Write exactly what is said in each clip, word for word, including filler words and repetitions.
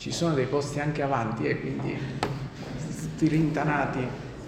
ci sono dei posti anche avanti, e eh, quindi tutti rintanati.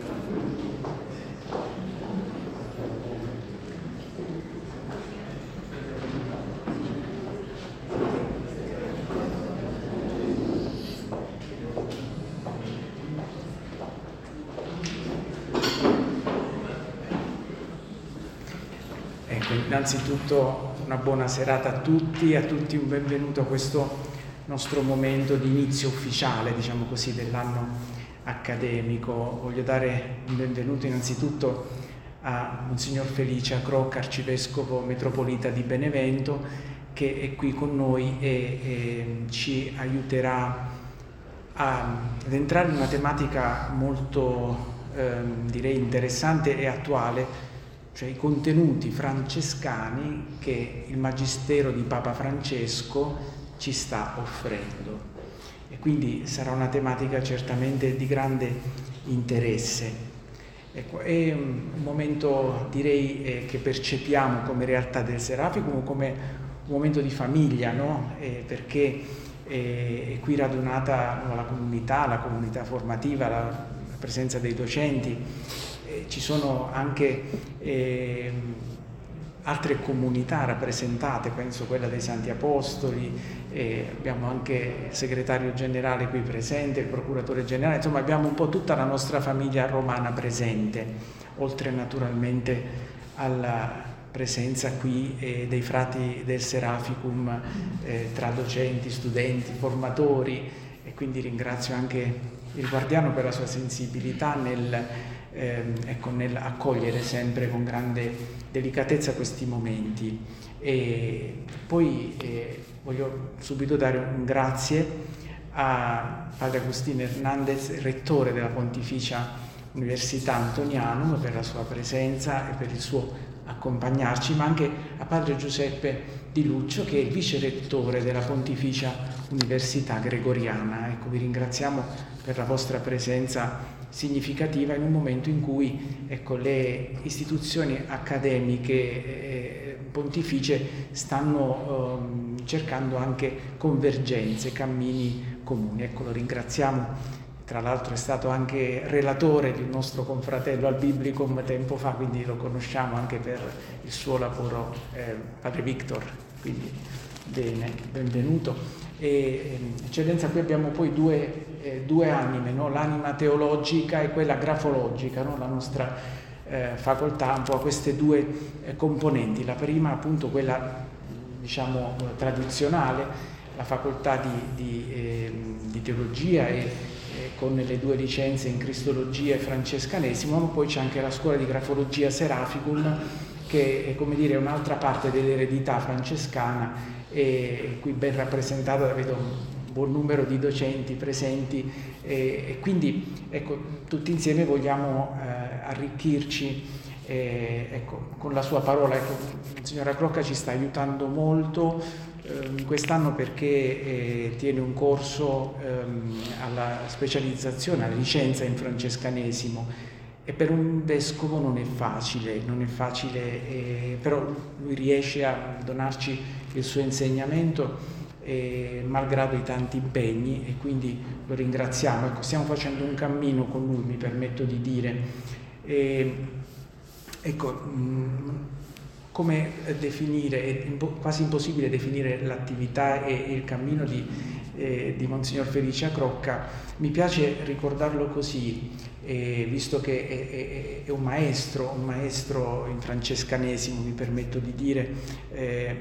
Ecco, innanzitutto una buona serata a tutti, a tutti un benvenuto a questo nostro momento di inizio ufficiale, diciamo così, dell'anno accademico. Voglio dare un benvenuto innanzitutto a Monsignor Felice Crocca, arcivescovo metropolita di Benevento, che è qui con noi e, e ci aiuterà a, ad entrare in una tematica molto, ehm, direi, interessante e attuale, cioè i contenuti francescani che il Magistero di Papa Francesco ci sta offrendo. E quindi sarà una tematica certamente di grande interesse. Ecco, è un momento, direi, eh, che percepiamo come realtà del Seraficum come un momento di famiglia, no? Eh, perché eh, è qui radunata no, la comunità, la comunità formativa, la, la presenza dei docenti. Eh, ci sono anche eh, altre comunità rappresentate, penso quella dei Santi Apostoli, eh, abbiamo anche il segretario generale qui presente, il procuratore generale, insomma abbiamo un po' tutta la nostra famiglia romana presente, oltre naturalmente alla presenza qui eh, dei frati del Seraficum, eh, tra docenti, studenti, formatori, e quindi ringrazio anche il guardiano per la sua sensibilità nel Eh, ecco, nell'accogliere sempre con grande delicatezza questi momenti. E poi eh, voglio subito dare un grazie a Padre Agostino Hernandez, rettore della Pontificia Università Antonianum, per la sua presenza e per il suo accompagnarci, ma anche a Padre Giuseppe Di Luccio, che è il vice rettore della Pontificia Università Gregoriana. Ecco, vi ringraziamo per la vostra presenza significativa in un momento in cui ecco, le istituzioni accademiche eh, pontificie stanno eh, cercando anche convergenze, cammini comuni. Ecco, lo ringraziamo. Tra l'altro è stato anche relatore di un nostro confratello al Biblicum tempo fa, quindi lo conosciamo anche per il suo lavoro, eh, Padre Victor. Quindi bene, benvenuto. E, eccellenza, qui abbiamo poi due, eh, due anime, no? L'anima teologica e quella grafologica, no? La nostra eh, facoltà un po' ha queste due eh, componenti. La prima appunto quella diciamo tradizionale, la facoltà di, di, eh, di teologia e eh, con le due licenze in Cristologia e Francescanesimo, ma poi c'è anche la scuola di grafologia Seraficum, che è, come dire, un'altra parte dell'eredità francescana, e qui ben rappresentata, vedo un buon numero di docenti presenti, e, e quindi ecco, tutti insieme vogliamo eh, arricchirci eh, ecco, con la sua parola. Ecco, signora Crocca ci sta aiutando molto eh, quest'anno perché eh, tiene un corso ehm, alla specializzazione, alla licenza in francescanesimo. E per un vescovo non è facile, non è facile, eh, però lui riesce a donarci il suo insegnamento, eh, malgrado i tanti impegni, e quindi lo ringraziamo. Ecco, stiamo facendo un cammino con lui, mi permetto di dire. E, ecco, mh, come definire, è impo- quasi impossibile definire l'attività e, e il cammino di, eh, di Monsignor Felice Crocca. Mi piace ricordarlo così, eh, visto che è, è, è un maestro, un maestro in francescanesimo, mi permetto di dire, eh,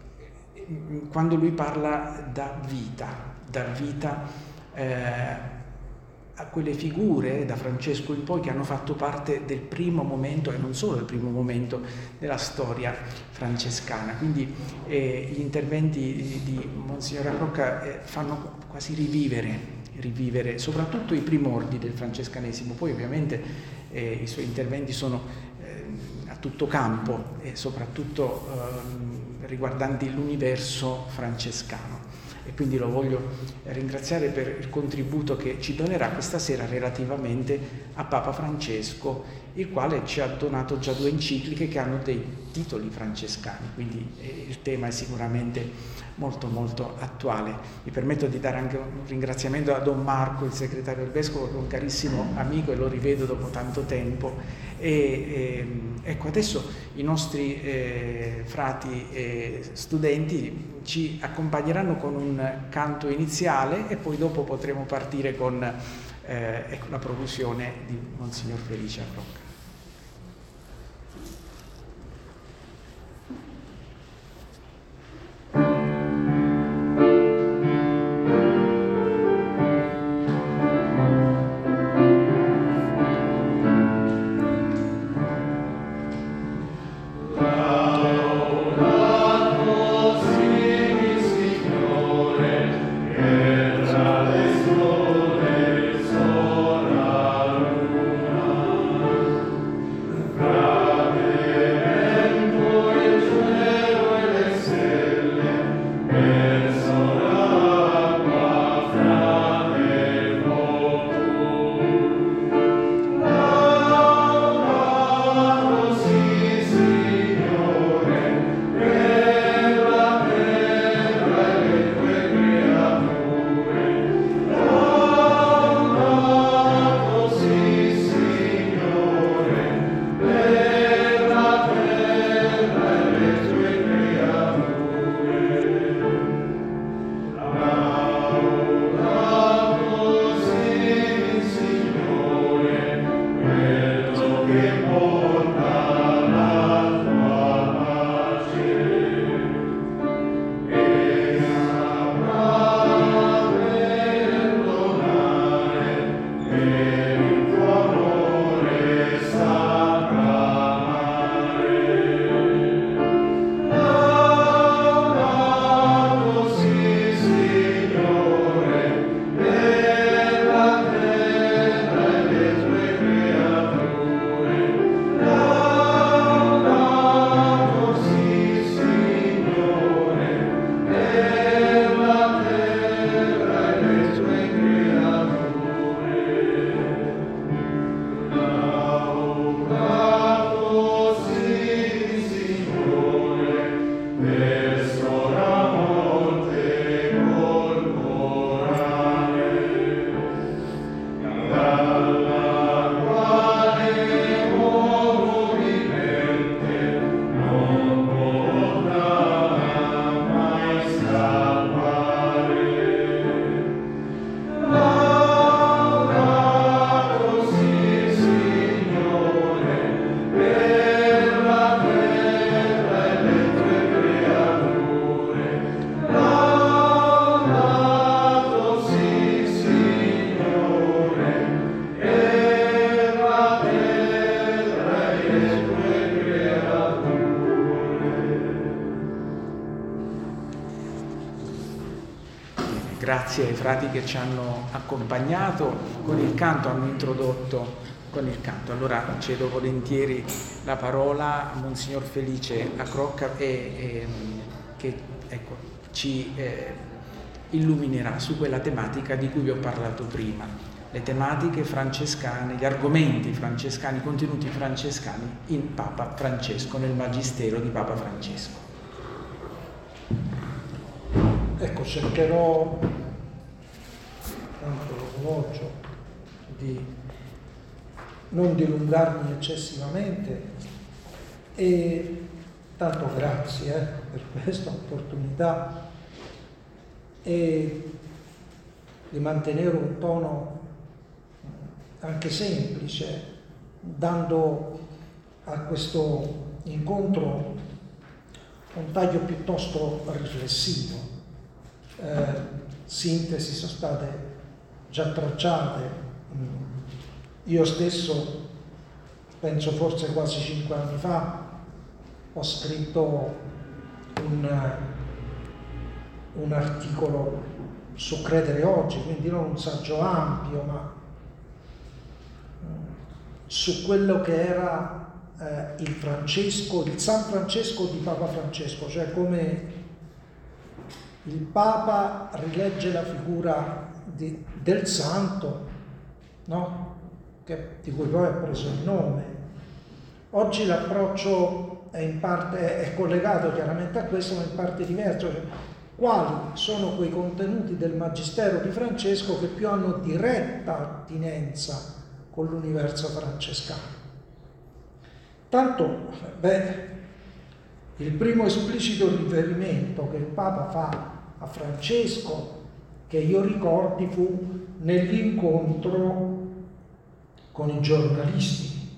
quando lui parla da vita, da vita eh, a quelle figure da Francesco in poi che hanno fatto parte del primo momento, e non solo del primo momento, della storia francescana. Quindi eh, gli interventi di, di Monsignor Crocca eh, fanno quasi rivivere, rivivere soprattutto i primordi del francescanesimo. Poi ovviamente eh, i suoi interventi sono eh, a tutto campo e soprattutto eh, riguardanti l'universo francescano. e quindi lo voglio ringraziare per il contributo che ci donerà questa sera relativamente a Papa Francesco, il quale ci ha donato già due encicliche che hanno dei titoli francescani, quindi eh, il tema è sicuramente molto molto attuale. Mi permetto di dare anche un ringraziamento a Don Marco, il segretario del Vescovo, che è un carissimo amico e lo rivedo dopo tanto tempo. E, e ecco, adesso i nostri eh, frati e studenti ci accompagneranno con un canto iniziale e poi dopo potremo partire con eh, ecco, la profusione di Monsignor Felice a Rocca. Grazie ai frati che ci hanno accompagnato con il canto, hanno introdotto con il canto. Allora cedo volentieri la parola a Monsignor Felice Acrocca e, e, che ecco, ci eh, illuminerà su quella tematica di cui vi ho parlato prima, le tematiche francescane, gli argomenti francescani, i contenuti francescani in Papa Francesco, nel Magistero di Papa Francesco. Ecco, cercherò, tanto l'orologio, di non dilungarmi eccessivamente e tanto grazie eh, per questa opportunità e di mantenere un tono anche semplice, dando a questo incontro un taglio piuttosto riflessivo. Eh, sintesi sono state già tracciate. Io stesso, penso forse quasi cinque anni fa, ho scritto un, un articolo su Credere Oggi, quindi non un saggio ampio, ma su quello che era eh, il Francesco, il San Francesco di Papa Francesco, cioè come il Papa rilegge la figura di, del santo, no? Che, di cui poi ha preso il nome. Oggi l'approccio è in parte è collegato chiaramente a questo, ma in parte diverso. Cioè, quali sono quei contenuti del Magistero di Francesco che più hanno diretta attinenza con l'universo francescano? Tanto, beh, il primo esplicito riferimento che il Papa fa a Francesco, che io ricordi, fu nell'incontro con i giornalisti,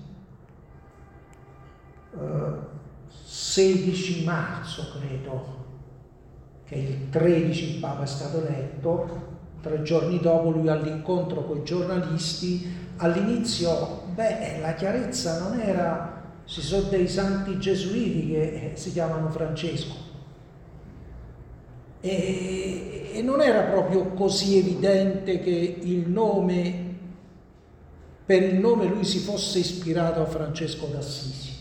eh, sedici marzo credo, che il tredici il Papa è stato eletto, tre giorni dopo lui all'incontro con i giornalisti, all'inizio, beh, la chiarezza non era, ci sono dei santi gesuiti che si chiamano Francesco, e, e non era proprio così evidente che il nome, per il nome lui si fosse ispirato a Francesco d'Assisi,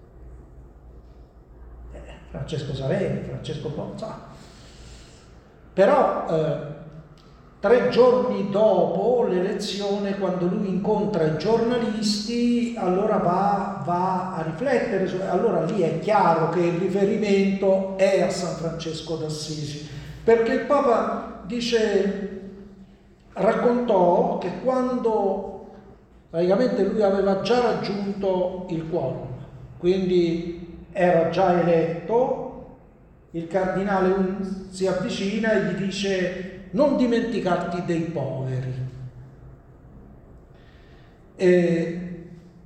eh, Francesco Saverio, Francesco Ponzano. Però eh, tre giorni dopo l'elezione, quando lui incontra i giornalisti, allora va, va a riflettere, su, allora lì è chiaro che il riferimento è a San Francesco d'Assisi, perché il Papa dice, raccontò che quando praticamente lui aveva già raggiunto il quorum, quindi era già eletto, il cardinale si avvicina e gli dice: non dimenticarti dei poveri. E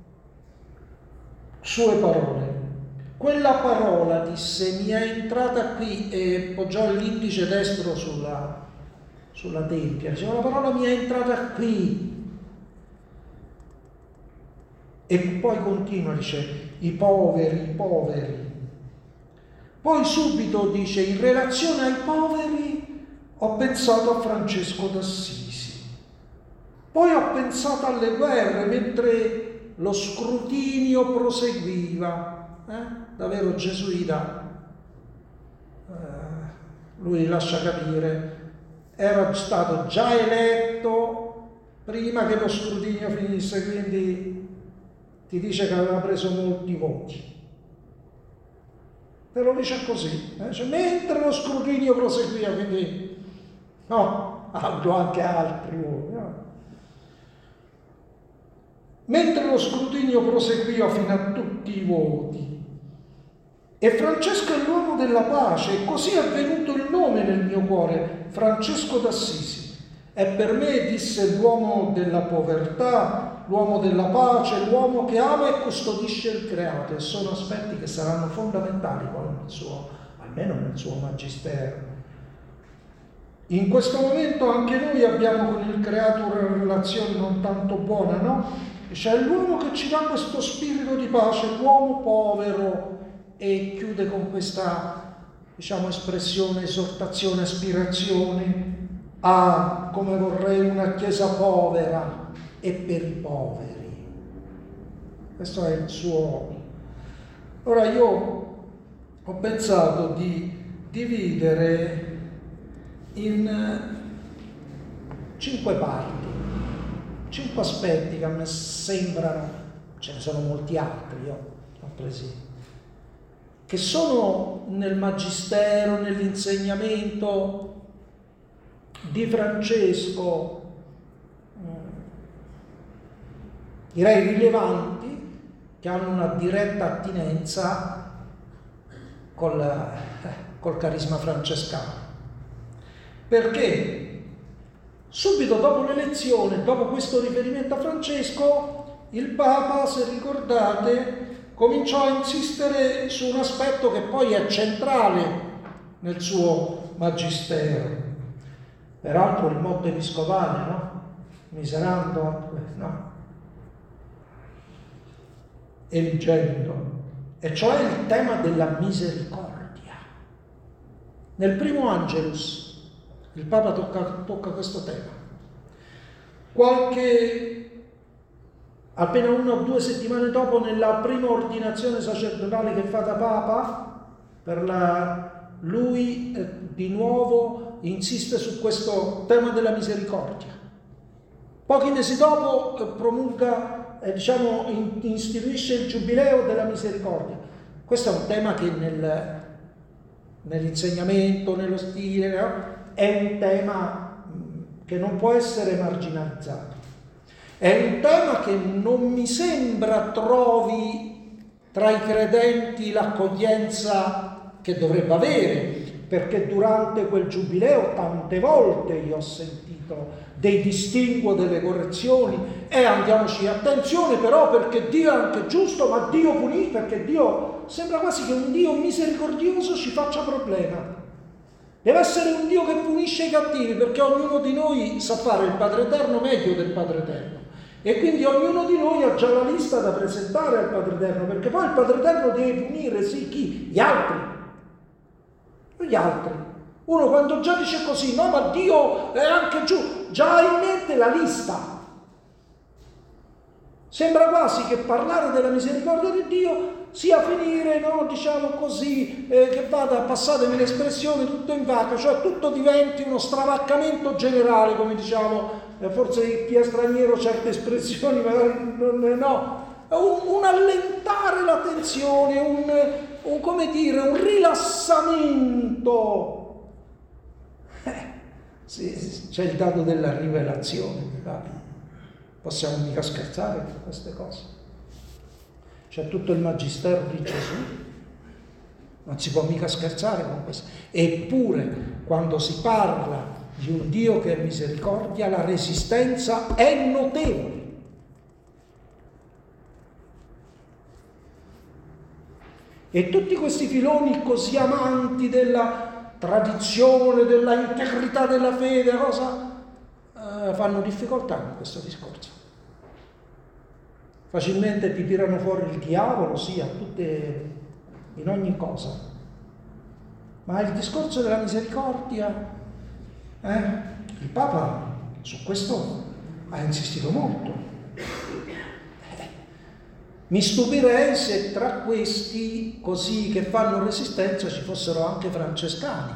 sue parole. Quella parola, disse, mi è entrata qui, e poggiò l'indice destro sulla, sulla tempia. Diceva, la parola mi è entrata qui. E poi continua, dice, i poveri, i poveri. Poi subito dice, in relazione ai poveri ho pensato a Francesco d'Assisi. Poi ho pensato alle guerre mentre lo scrutinio proseguiva. Eh? Davvero gesuita, eh, lui lascia capire, era stato già eletto prima che lo scrutinio finisse, quindi ti dice che aveva preso molti voti. Te lo dice così, eh? Cioè, mentre lo scrutinio proseguiva, quindi no, ha avuto anche altri voti, no? Mentre lo scrutinio proseguiva fino a tutti i voti. E Francesco è l'uomo della pace, e così è venuto il nome nel mio cuore, Francesco d'Assisi. E per me, disse, l'uomo della povertà, l'uomo della pace, l'uomo che ama e custodisce il creato, e sono aspetti che saranno fondamentali poi nel suo, almeno nel suo magistero. In questo momento anche noi abbiamo con il creato una relazione non tanto buona, no? C'è l'uomo che ci dà questo spirito di pace, l'uomo povero, e chiude con questa, diciamo, espressione, esortazione, aspirazione a, come vorrei, una chiesa povera e per i poveri. Questo è il suo. Ora io ho pensato di dividere in cinque parti, cinque aspetti che a me sembrano, ce ne sono molti altri, io ho presi, che sono nel magistero, nell'insegnamento di Francesco, direi rilevanti, che hanno una diretta attinenza col, eh, col carisma francescano. Perché subito dopo l'elezione, dopo questo riferimento a Francesco, il Papa, se ricordate, cominciò a insistere su un aspetto che poi è centrale nel suo magistero. Peraltro il motto episcopale, no? Miserando, no? Eligendo, e cioè il tema della misericordia. Nel primo Angelus il Papa tocca, tocca questo tema. Qualche appena una o due settimane dopo, nella prima ordinazione sacerdotale che fa da Papa per la lui eh, di nuovo insiste su questo tema della misericordia. Pochi mesi dopo eh, promulga, eh, diciamo, in, istituisce il Giubileo della misericordia. Questo è un tema che nel, nell'insegnamento, nello stile, no? È un tema che non può essere marginalizzato. È un tema che non mi sembra trovi tra i credenti l'accoglienza che dovrebbe avere, perché durante quel giubileo tante volte io ho sentito dei distinguo, delle correzioni, e andiamoci, attenzione però, perché Dio è anche giusto, ma Dio punisce, perché Dio sembra quasi che un Dio misericordioso ci faccia problema. Deve essere un Dio che punisce i cattivi, perché ognuno di noi sa fare il Padre Eterno meglio del Padre Eterno. E quindi ognuno di noi ha già la lista da presentare al Padre Eterno, perché poi il Padre Eterno deve punire, sì, chi? Gli altri. Gli altri. Uno quando già dice così, no, ma Dio è anche giù, già ha in mente la lista. Sembra quasi che parlare della misericordia di Dio sia finire, no, diciamo così, eh, che vada, passatemi l'espressione, tutto in vacca, cioè tutto diventi uno stravaccamento generale, come diciamo. Forse chi è straniero certe espressioni magari non no, un, un allentare la tensione, un, un come dire, un rilassamento. Eh, sì, c'è il dato della rivelazione, possiamo mica scherzare con queste cose. C'è tutto il magistero di Gesù, non si può mica scherzare con questo. Eppure quando si parla di un Dio che è misericordia, la resistenza è notevole. E tutti questi filoni così amanti della tradizione, della integrità della fede, cosa, eh, fanno difficoltà con questo discorso. Facilmente ti tirano fuori il diavolo, sì, a tutte, in ogni cosa. Ma il discorso della misericordia, Eh? il Papa su questo ha insistito molto. Eh, mi stupirei se tra questi così che fanno resistenza ci fossero anche francescani,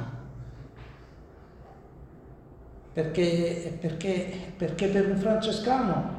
perché, perché, perché per un francescano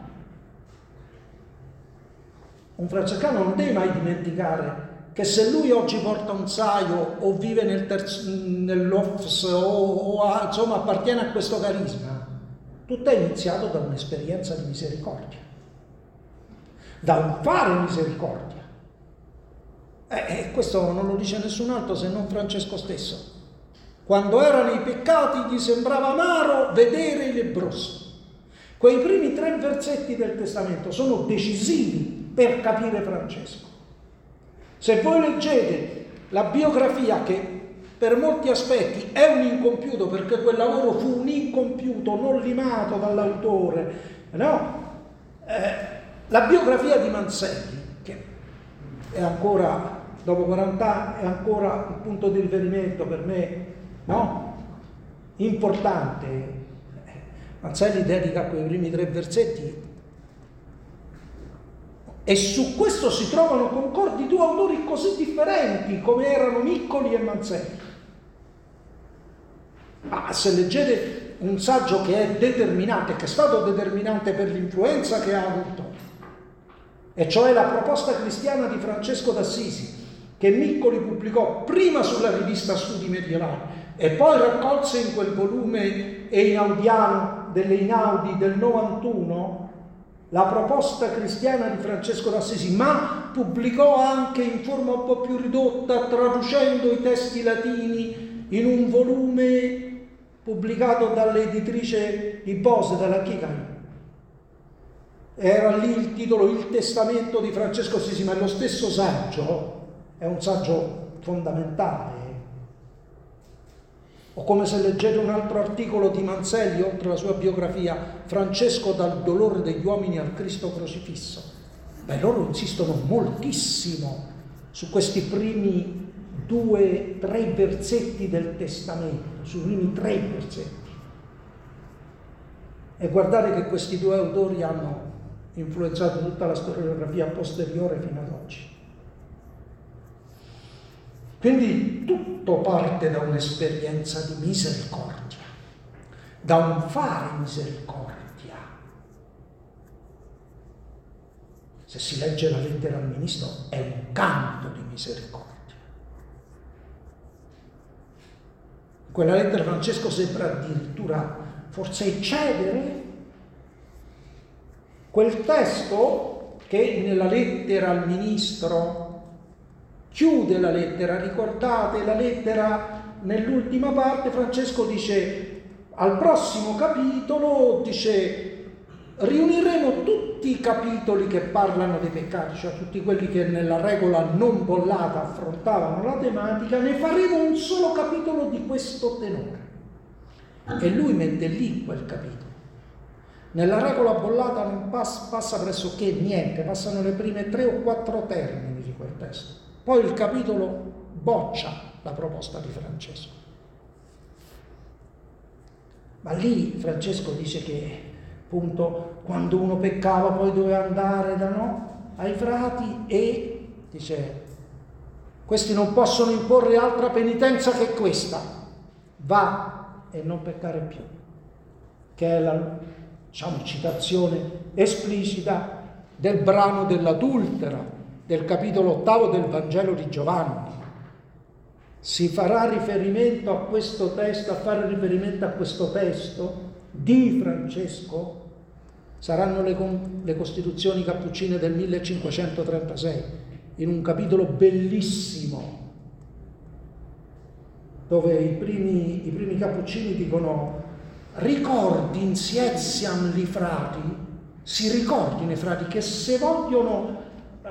un francescano non deve mai dimenticare che se lui oggi porta un saio o vive nel terzo, nell'O F S o, o ha, insomma appartiene a questo carisma, tutto è iniziato da un'esperienza di misericordia, da un fare misericordia. E eh, questo non lo dice nessun altro se non Francesco stesso. Quando era nei peccati gli sembrava amaro vedere i lebbrosi. Quei primi tre versetti del Testamento sono decisivi per capire Francesco. Se voi leggete la biografia, che per molti aspetti è un incompiuto, perché quel lavoro fu un incompiuto non limato dall'autore, no? Eh, la biografia di Manzelli, che è ancora, dopo quaranta anni, è ancora un punto di riferimento per me, no? Importante. Manzelli dedica quei primi tre versetti. E su questo si trovano concordi due autori così differenti come erano Miccoli e Manzelli. Ma se leggete un saggio che è determinante, che è stato determinante per l'influenza che ha avuto, e cioè la proposta cristiana di Francesco d'Assisi, che Miccoli pubblicò prima sulla rivista Studi Medievali e poi raccolse in quel volume einaudiano delle Einaudi del novantuno, la proposta cristiana di Francesco d'Assisi, ma pubblicò anche in forma un po' più ridotta, traducendo i testi latini in un volume pubblicato dall'editrice di Bose, dalla Chicani. Era lì il titolo Il Testamento di Francesco d'Assisi, ma lo stesso saggio è un saggio fondamentale. O come se leggete un altro articolo di Manzelli, oltre alla sua biografia, Francesco dal dolore degli uomini al Cristo crocifisso. Beh, loro insistono moltissimo su questi primi due, tre versetti del Testamento, sui primi tre versetti. E guardate che questi due autori hanno influenzato tutta la storiografia posteriore fino ad oggi. Quindi tutto parte da un'esperienza di misericordia, da un fare misericordia. Se si legge la lettera al ministro è un canto di misericordia. In quella lettera Francesco sembra addirittura forse eccedere quel testo che nella lettera al ministro chiude la lettera. Ricordate la lettera nell'ultima parte? Francesco dice al prossimo capitolo, dice riuniremo tutti i capitoli che parlano dei peccati, cioè tutti quelli che nella regola non bollata affrontavano la tematica, ne faremo un solo capitolo di questo tenore. E lui mette lì quel capitolo. Nella regola bollata non pass- passa pressoché niente, passano le prime tre o quattro termini di quel testo. Poi il capitolo boccia la proposta di Francesco. Ma lì Francesco dice che appunto quando uno peccava poi doveva andare da no, ai frati e dice questi non possono imporre altra penitenza che questa, va e non peccare più, che è la, diciamo, citazione esplicita del brano dell'adultera del capitolo ottavo del Vangelo di Giovanni. Si farà riferimento a questo testo, a fare riferimento a questo testo di Francesco saranno le, le Costituzioni cappuccine del millecinquecentotrentasei, in un capitolo bellissimo dove i primi, i primi cappuccini dicono ricordi insietiam li frati, si ricordino i frati che se vogliono eh,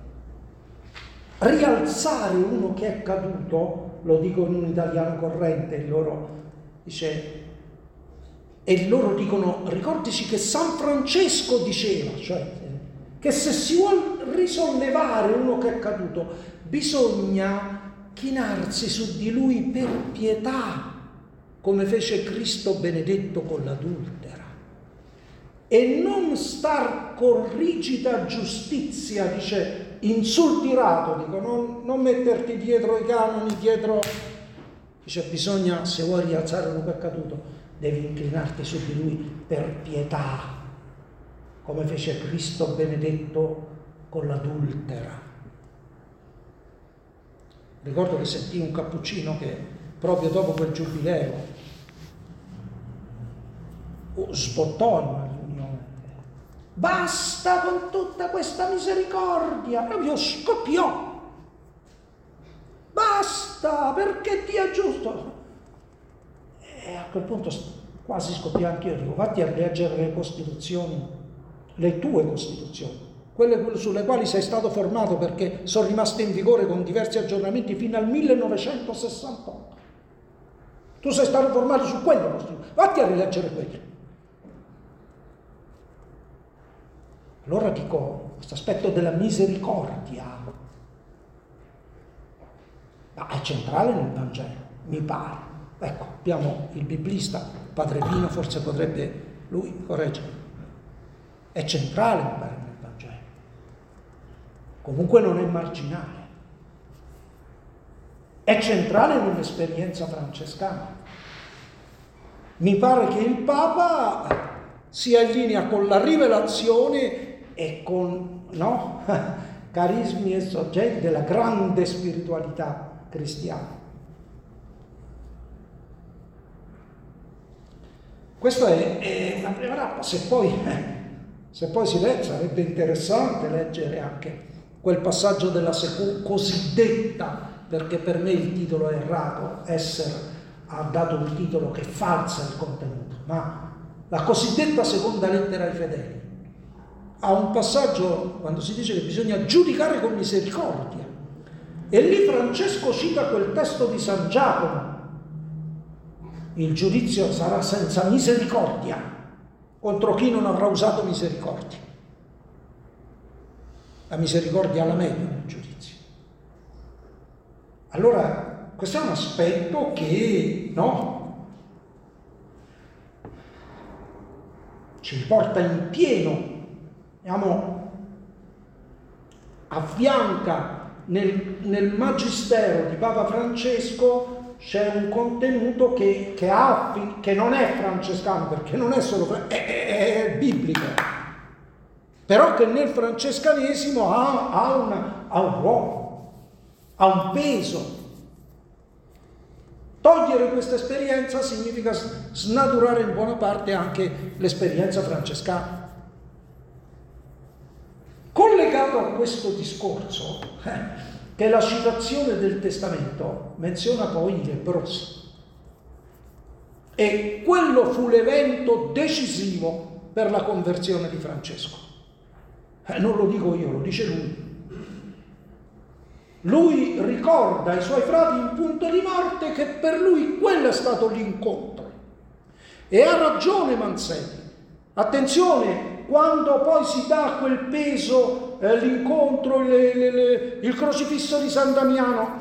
rialzare uno che è caduto, lo dico in un italiano corrente, loro dice e loro dicono ricordici che San Francesco diceva, cioè che se si vuole risollevare uno che è caduto bisogna chinarsi su di lui per pietà, come fece Cristo benedetto con l'adultera, e non star con rigida giustizia, dice insultirato, dico non, non metterti dietro i canoni, dietro, dice bisogna, se vuoi rialzare uno che è caduto devi inclinarti su di lui per pietà, come fece Cristo benedetto con l'adultera. Ricordo che sentii un cappuccino che proprio dopo quel giubileo sbottò in una riunione. Basta con tutta questa misericordia, proprio scoppiò. Basta, perché Dio è giusto. E a quel punto quasi scoppia anche io, dico vatti a leggere le Costituzioni, le tue Costituzioni, quelle sulle quali sei stato formato perché sono rimaste in vigore con diversi aggiornamenti fino al millenovecentosessantotto. Tu sei stato formato su quelle Costituzioni, vatti a rileggere quelle. Allora dico, questo aspetto della misericordia ma è centrale nel Vangelo, mi pare. Ecco, abbiamo il biblista, Padre Pino, forse potrebbe lui correggere. È centrale, mi pare, nel Vangelo. Comunque non è marginale. È centrale nell'esperienza francescana. Mi pare che il Papa sia in linea con la rivelazione e con, no, carismi e soggetti della grande spiritualità cristiana. Questa è, è una prima tappa, se poi, se poi si legge, sarebbe interessante leggere anche quel passaggio della secu- cosiddetta, perché per me il titolo è errato, Esser ha dato un titolo che falsa il contenuto, ma la cosiddetta seconda lettera ai fedeli ha un passaggio quando si dice che bisogna giudicare con misericordia, e lì Francesco cita quel testo di San Giacomo: il giudizio sarà senza misericordia contro chi non avrà usato misericordia. La misericordia alla meglio nel giudizio. Allora, questo è un aspetto che, no, ci riporta in pieno, diciamo, affianca nel, nel magistero di Papa Francesco c'è un contenuto che, che, ha, che non è francescano, perché non è solo è, è, è biblico, però che nel francescanesimo ha, ha, una, ha un ruolo, ha un peso. Togliere questa esperienza significa snaturare in buona parte anche l'esperienza francescana. Collegato a questo discorso, eh, che la citazione del Testamento menziona poi i leprosi. E quello fu l'evento decisivo per la conversione di Francesco. Eh, non lo dico io, lo dice lui. Lui ricorda ai suoi frati in punto di morte che per lui quello è stato l'incontro. E ha ragione Manzelli. Attenzione, quando poi si dà quel peso, eh, l'incontro, le, le, le, il crocifisso di San Damiano,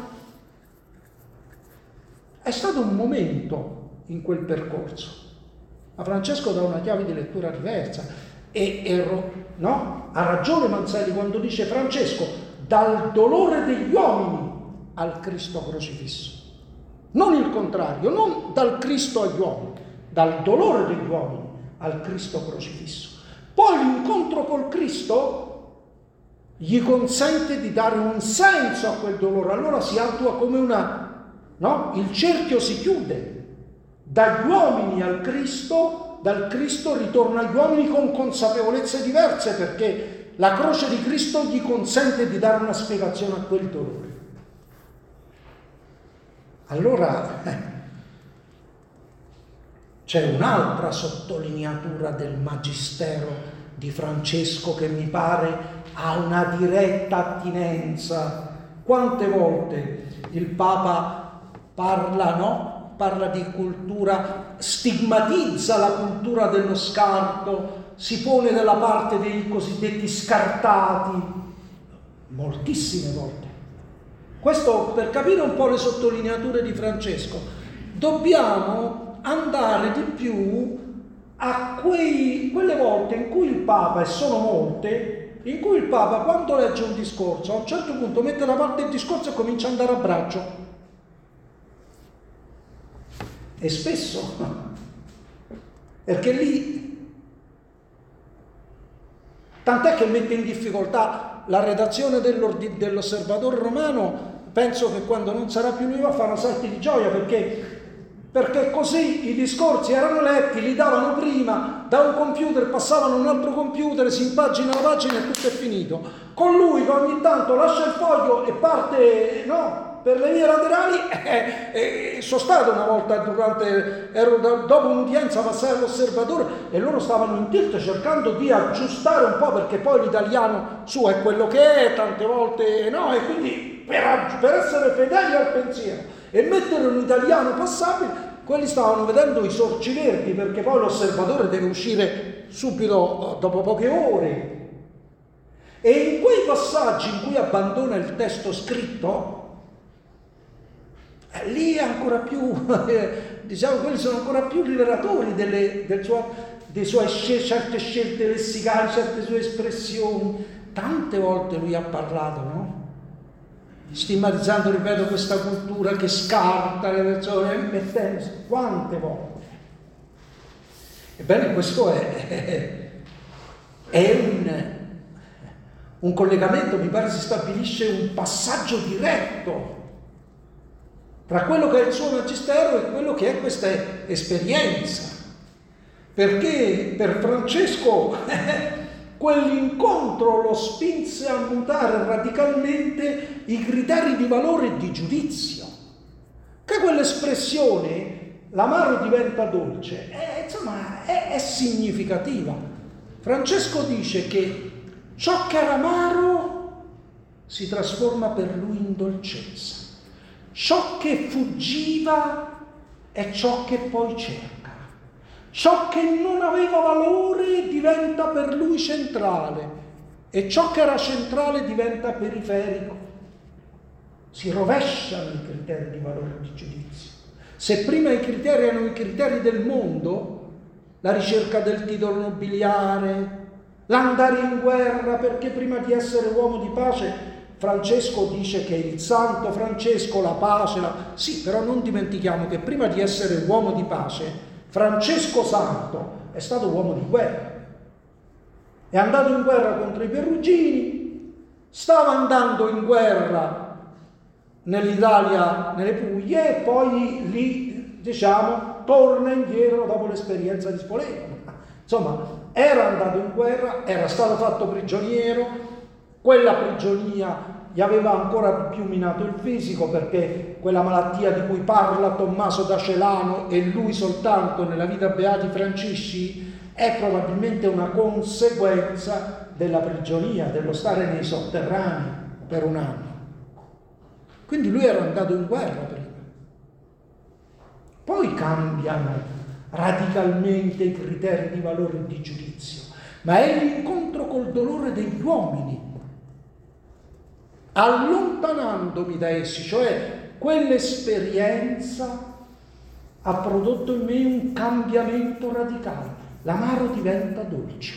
è stato un momento in quel percorso. Ma Francesco dà una chiave di lettura diversa. E, e no? Ha ragione Manzelli quando dice Francesco dal dolore degli uomini al Cristo crocifisso. Non il contrario, non dal Cristo agli uomini, dal dolore degli uomini al Cristo crocifisso. Poi l'incontro col Cristo gli consente di dare un senso a quel dolore, allora si attua come una, no? Il cerchio si chiude, dagli uomini al Cristo, dal Cristo ritorna agli uomini con consapevolezze diverse, perché la croce di Cristo gli consente di dare una spiegazione a quel dolore. Allora eh, c'è un'altra sottolineatura del magistero di Francesco che mi pare ha una diretta attinenza. Quante volte il Papa parla, no? Parla di cultura, stigmatizza la cultura dello scarto, si pone dalla parte dei cosiddetti scartati, moltissime volte. Questo per capire un po' le sottolineature di Francesco. Dobbiamo andare di più a quei, quelle volte in cui il Papa, e sono molte, in cui il Papa quando legge un discorso a un certo punto mette da parte il discorso e comincia ad andare a braccio. E spesso, perché lì, tant'è che mette in difficoltà la redazione dell'Osservatore Romano. Penso che quando non sarà più lui va a fare salti di gioia, perché, perché così i discorsi erano letti, li davano prima, da un computer passavano a un altro computer, si impagina la pagina e tutto è finito. Con lui che ogni tanto lascia il foglio e parte, no? Per le vie laterali, eh, eh, sono stato una volta durante, ero da, dopo un'udienza passare all'Osservatore e loro stavano in tilt cercando di aggiustare un po', perché poi l'italiano suo è quello che è, tante volte no, e quindi per, per essere fedeli al pensiero e mettere un italiano passabile, quelli stavano vedendo i sorci verdi, perché poi l'Osservatore deve uscire subito dopo poche ore. E in quei passaggi in cui abbandona il testo scritto, lì è ancora più, eh, diciamo, quelli sono ancora più rivelatori delle, del suo, dei suoi scel- certe scelte lessicali, certe sue espressioni. Tante volte lui ha parlato, no? Stigmatizzando, ripeto, questa cultura che scarta le persone, mettendo, quante volte. Ebbene, questo è, è un, un collegamento, mi pare si stabilisce un passaggio diretto tra quello che è il suo magistero e quello che è questa esperienza. Perché per Francesco quell'incontro lo spinse a mutare radicalmente i criteri di valore e di giudizio. Che quell'espressione, l'amaro diventa dolce, è, insomma, è, è significativa. Francesco dice che ciò che era amaro si trasforma per lui in dolcezza. Ciò che fuggiva è ciò che poi cerca. Ciò che non aveva valore diventa per lui centrale e ciò che era centrale diventa periferico. Si rovesciano i criteri di valore e di giudizio. Se prima i criteri erano i criteri del mondo, la ricerca del titolo nobiliare, l'andare in guerra perché prima di essere uomo di pace Francesco dice che il santo Francesco, la pace, la... sì, però non dimentichiamo che prima di essere uomo di pace, Francesco Santo è stato uomo di guerra. È andato in guerra contro i Perugini, stava andando in guerra nell'Italia, nelle Puglie, e poi lì, diciamo, torna indietro dopo l'esperienza di Spoleto. Insomma, era andato in guerra, era stato fatto prigioniero, quella prigionia gli aveva ancora di più minato il fisico, perché quella malattia di cui parla Tommaso da Celano e lui soltanto nella Vita Beati Francisci è probabilmente una conseguenza della prigionia, dello stare nei sotterranei per un anno. Quindi lui era andato in guerra prima. Poi cambiano radicalmente i criteri di valore e di giudizio, ma è l'incontro col dolore degli uomini, allontanandomi da essi, cioè quell'esperienza ha prodotto in me un cambiamento radicale. L'amaro diventa dolce,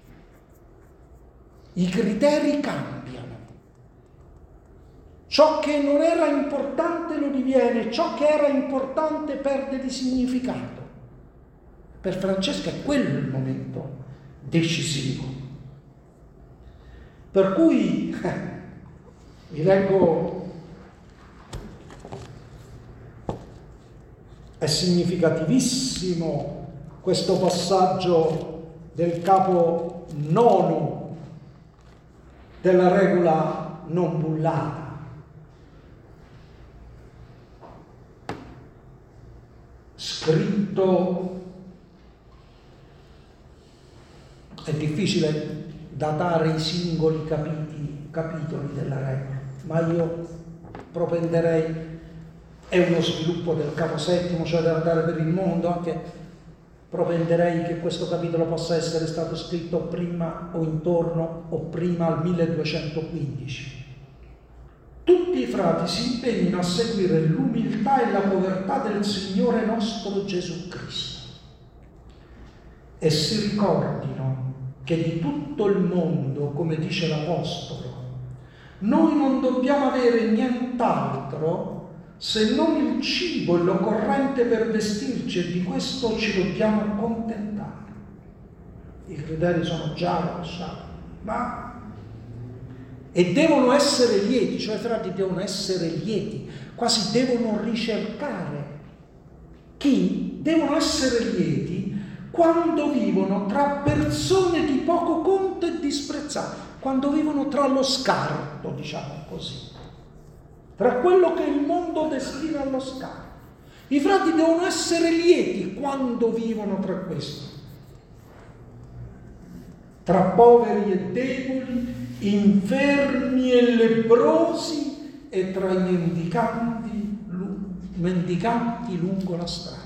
i criteri cambiano, ciò che non era importante lo diviene, ciò che era importante perde di significato. Per Francesca è quello il momento decisivo. Per cui eh, vi leggo, è significativissimo questo passaggio del capo nono della regola non bullata. Scritto, è difficile datare i singoli capitoli, capitoli della regola, ma io propenderei, è uno sviluppo del capo settimo, cioè dell'andare per il mondo, anche propenderei che questo capitolo possa essere stato scritto prima o intorno o prima al milleduecentoquindici. Tutti i frati si impegnino a seguire l'umiltà e la povertà del Signore nostro Gesù Cristo e si ricordino che di tutto il mondo, come dice l'Apostolo, noi non dobbiamo avere nient'altro se non il cibo e l'occorrente per vestirci, e di questo ci dobbiamo accontentare. I criteri sono già lasciati, ma e devono essere lieti, cioè i frati devono essere lieti, quasi devono ricercare chi? Devono essere lieti quando vivono tra persone di poco conto e disprezzate, quando vivono tra lo scarto, diciamo così, tra quello che il mondo destina allo scarto. I frati devono essere lieti quando vivono tra questo, tra poveri e deboli, infermi e lebbrosi, e tra i mendicanti, mendicanti lungo la strada.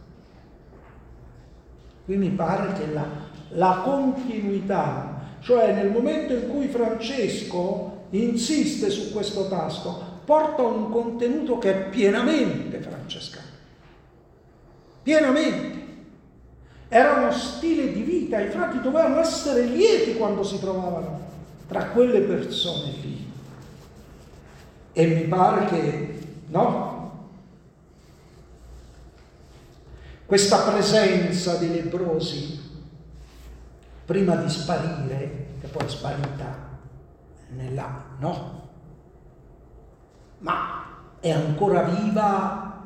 Qui mi pare che la, la continuità, cioè nel momento in cui Francesco insiste su questo tasto, porta un contenuto che è pienamente francescano, pienamente. Era uno stile di vita, i frati dovevano essere lieti quando si trovavano tra quelle persone lì. E mi pare che, no? Questa presenza dei lebbrosi, prima di sparire, che poi è sparita nella, no? Ma è ancora viva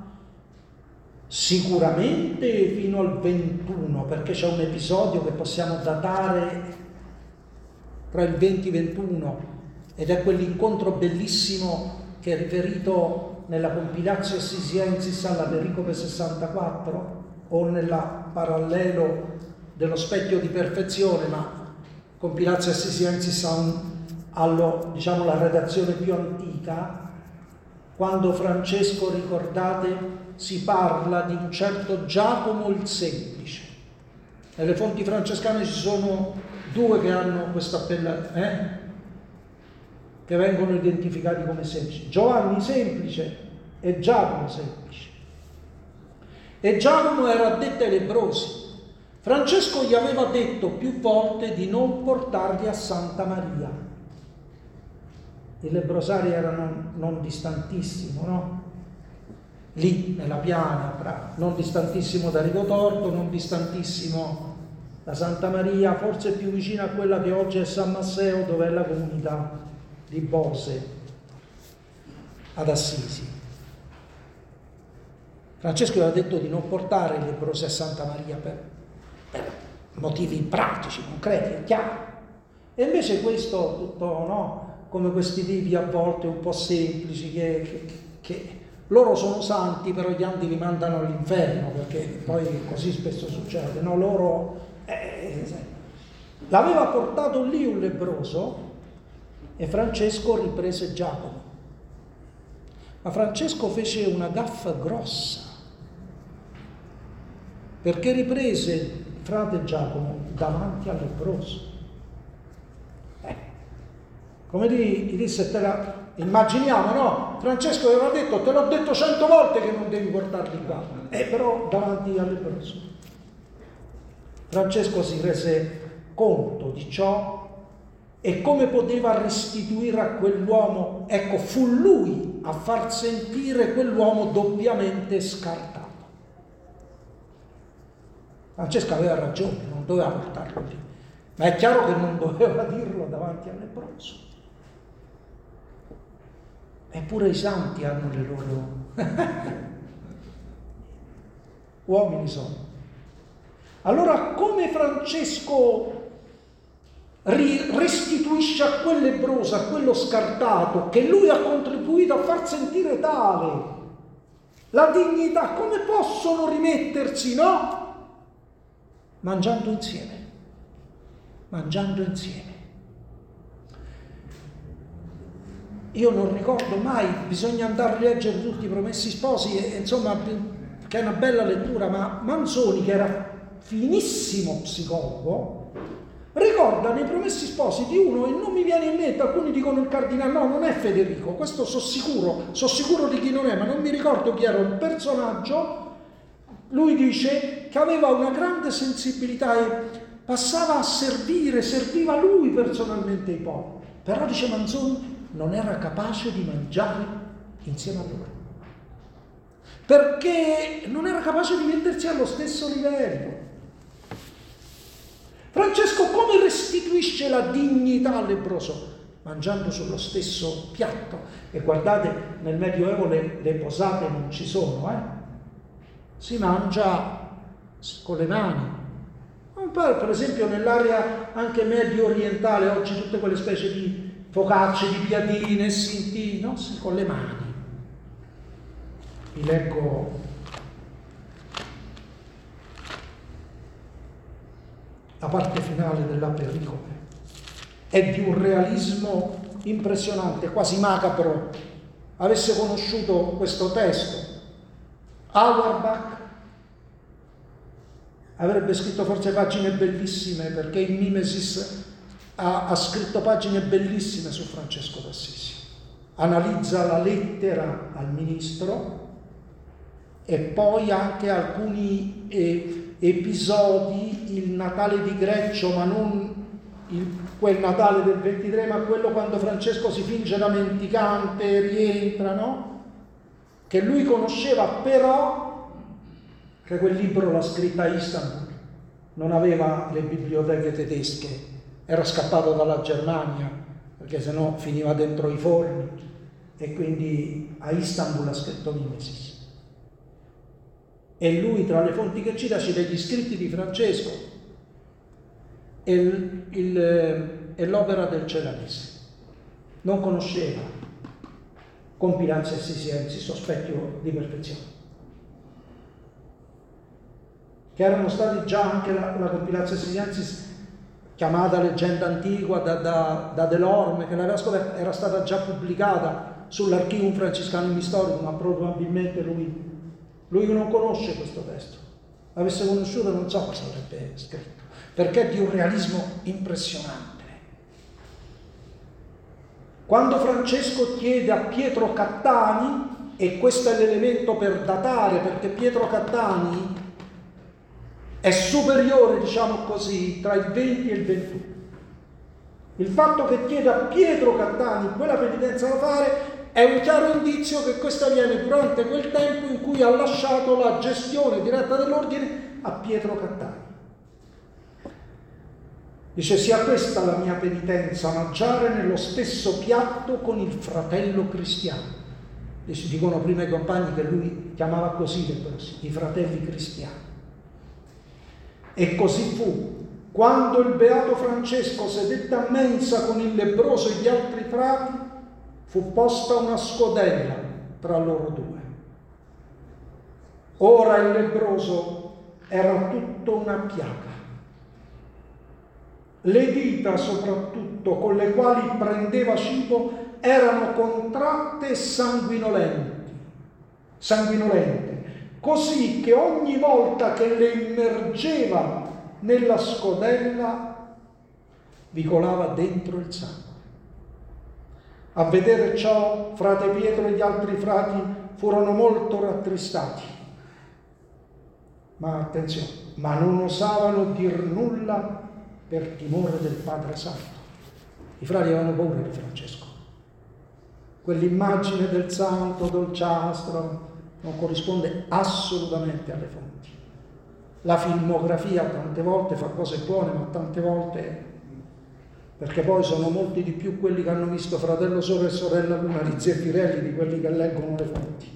sicuramente fino al ventuno, perché c'è un episodio che possiamo datare tra il venti e il ventuno, ed è quell'incontro bellissimo che è riferito nella Compilatio Assisiensis alla Pericope sessantaquattro o nella parallelo dello specchio di perfezione, ma Compilatio Assisiensis ha un, allo, diciamo, la redazione più antica, quando Francesco, ricordate, si parla di un certo Giacomo il Semplice. Nelle fonti francescane ci sono due che hanno questa appella, eh? che vengono identificati come semplici: Giovanni Semplice e Giacomo Semplice. E Giacomo era addetto ai lebbrosi. Francesco gli aveva detto più volte di non portarli a Santa Maria. i lebrosari erano non distantissimo, no? Lì, nella piana, non distantissimo da Rigotorto, non distantissimo da Santa Maria, forse più vicino a quella che oggi è San Masseo, dove è la comunità di Bose, ad Assisi. Francesco aveva detto di non portare i lebbrosi a Santa Maria per, per motivi pratici, concreti, è chiaro. E invece questo, tutto, no? Come questi tipi a volte un po' semplici, che, che, che loro sono santi, però gli anti li mandano all'inferno, perché poi così spesso succede, no? Loro eh, l'aveva portato lì un lebbroso e Francesco riprese Giacomo. Ma Francesco fece una gaffa grossa, perché riprese frate Giacomo davanti al lebbroso. Eh, come gli disse, te la, immaginiamo, no? Francesco aveva detto, te l'ho detto cento volte che non devi portarli qua, eh, però davanti al lebbroso. Francesco si rese conto di ciò e come poteva restituire a quell'uomo, ecco, fu lui a far sentire quell'uomo doppiamente scartato. Francesco aveva ragione, non doveva portarlo lì, ma è chiaro che non doveva dirlo davanti al lebbroso. Eppure i santi hanno le loro uomini sono. Allora, come Francesco restituisce a quel lebbroso, a quello scartato, che lui ha contribuito a far sentire tale, la dignità, come possono rimettersi, no? Mangiando insieme, mangiando insieme. Io non ricordo mai, bisogna andare a leggere tutti i Promessi Sposi, e, insomma, che è una bella lettura, ma Manzoni, che era finissimo psicologo, ricorda nei Promessi Sposi di uno, e non mi viene in mente, alcuni dicono il cardinale, no, non è Federico, questo sono sicuro, sono sicuro di chi non è, ma non mi ricordo chi era, un personaggio. Lui dice che aveva una grande sensibilità e passava a servire, serviva lui personalmente i poveri, però, dice Manzoni, non era capace di mangiare insieme a loro, perché non era capace di mettersi allo stesso livello. Francesco come restituisce la dignità al lebbroso? Mangiando sullo stesso piatto. E guardate, nel Medioevo le, le posate non ci sono, eh? Si mangia con le mani. Per esempio nell'area anche medio orientale, oggi tutte quelle specie di focacce, di piadine, sintini, no? Sì, con le mani. Vi leggo la parte finale della pericope. È di un realismo impressionante, quasi macabro. Avesse conosciuto questo testo Auerbach, avrebbe scritto forse pagine bellissime, perché in Mimesis ha, ha scritto pagine bellissime su Francesco d'Assisi. Analizza la lettera al ministro e poi anche alcuni eh, episodi, il Natale di Greccio, ma non il, quel Natale del ventitré, ma quello quando Francesco si finge da mendicante, rientra, no? Che lui conosceva, però che quel libro l'ha scritta a Istanbul, non aveva le biblioteche tedesche, era scappato dalla Germania, perché sennò finiva dentro i forni, e quindi a Istanbul ha scritto Mimesis. E lui, tra le fonti che cita, cita gli scritti di Francesco e, il, il, e l'opera del Celanese. Non conosceva Compilanze Assisiensi, sospetto di perfezione, che erano stati già anche la, la Compilanze Assisiensi, chiamata Leggenda Antiqua da, da, da Delorme, che l'aveva scoperta, era stata già pubblicata sull'Archivum Franciscanum Historicum, ma probabilmente lui, lui non conosce questo testo. L'avesse conosciuto non so cosa avrebbe scritto, perché è di un realismo impressionante. Quando Francesco chiede a Pietro Cattani, e questo è l'elemento per datare, perché Pietro Cattani è superiore, diciamo così, tra il venti e il ventuno. Il fatto che chieda a Pietro Cattani quella penitenza da fare è un chiaro indizio che questo avviene durante quel tempo in cui ha lasciato la gestione diretta dell'ordine a Pietro Cattani. Dice: sia questa la mia penitenza, mangiare nello stesso piatto con il fratello cristiano. E si dicono prima i compagni che lui chiamava così le persone, i fratelli cristiani. E così fu. Quando il beato Francesco sedette a mensa con il lebbroso e gli altri frati, fu posta una scodella tra loro due. Ora il lebbroso era tutto una piaga. Le dita, soprattutto, con le quali prendeva cibo, erano contratte e sanguinolenti, sanguinolente, così che ogni volta che le immergeva nella scodella vi colava dentro il sangue. A vedere ciò, frate Pietro e gli altri frati furono molto rattristati. Ma attenzione, ma non osavano dir nulla per timore del Padre Santo. I frati avevano paura di Francesco. Quell'immagine del santo dolciastro non corrisponde assolutamente alle fonti. La filmografia tante volte fa cose buone, ma tante volte, perché poi sono molti di più quelli che hanno visto Fratello Sole e Sorella Luna di Zeffirelli di quelli che leggono le fonti.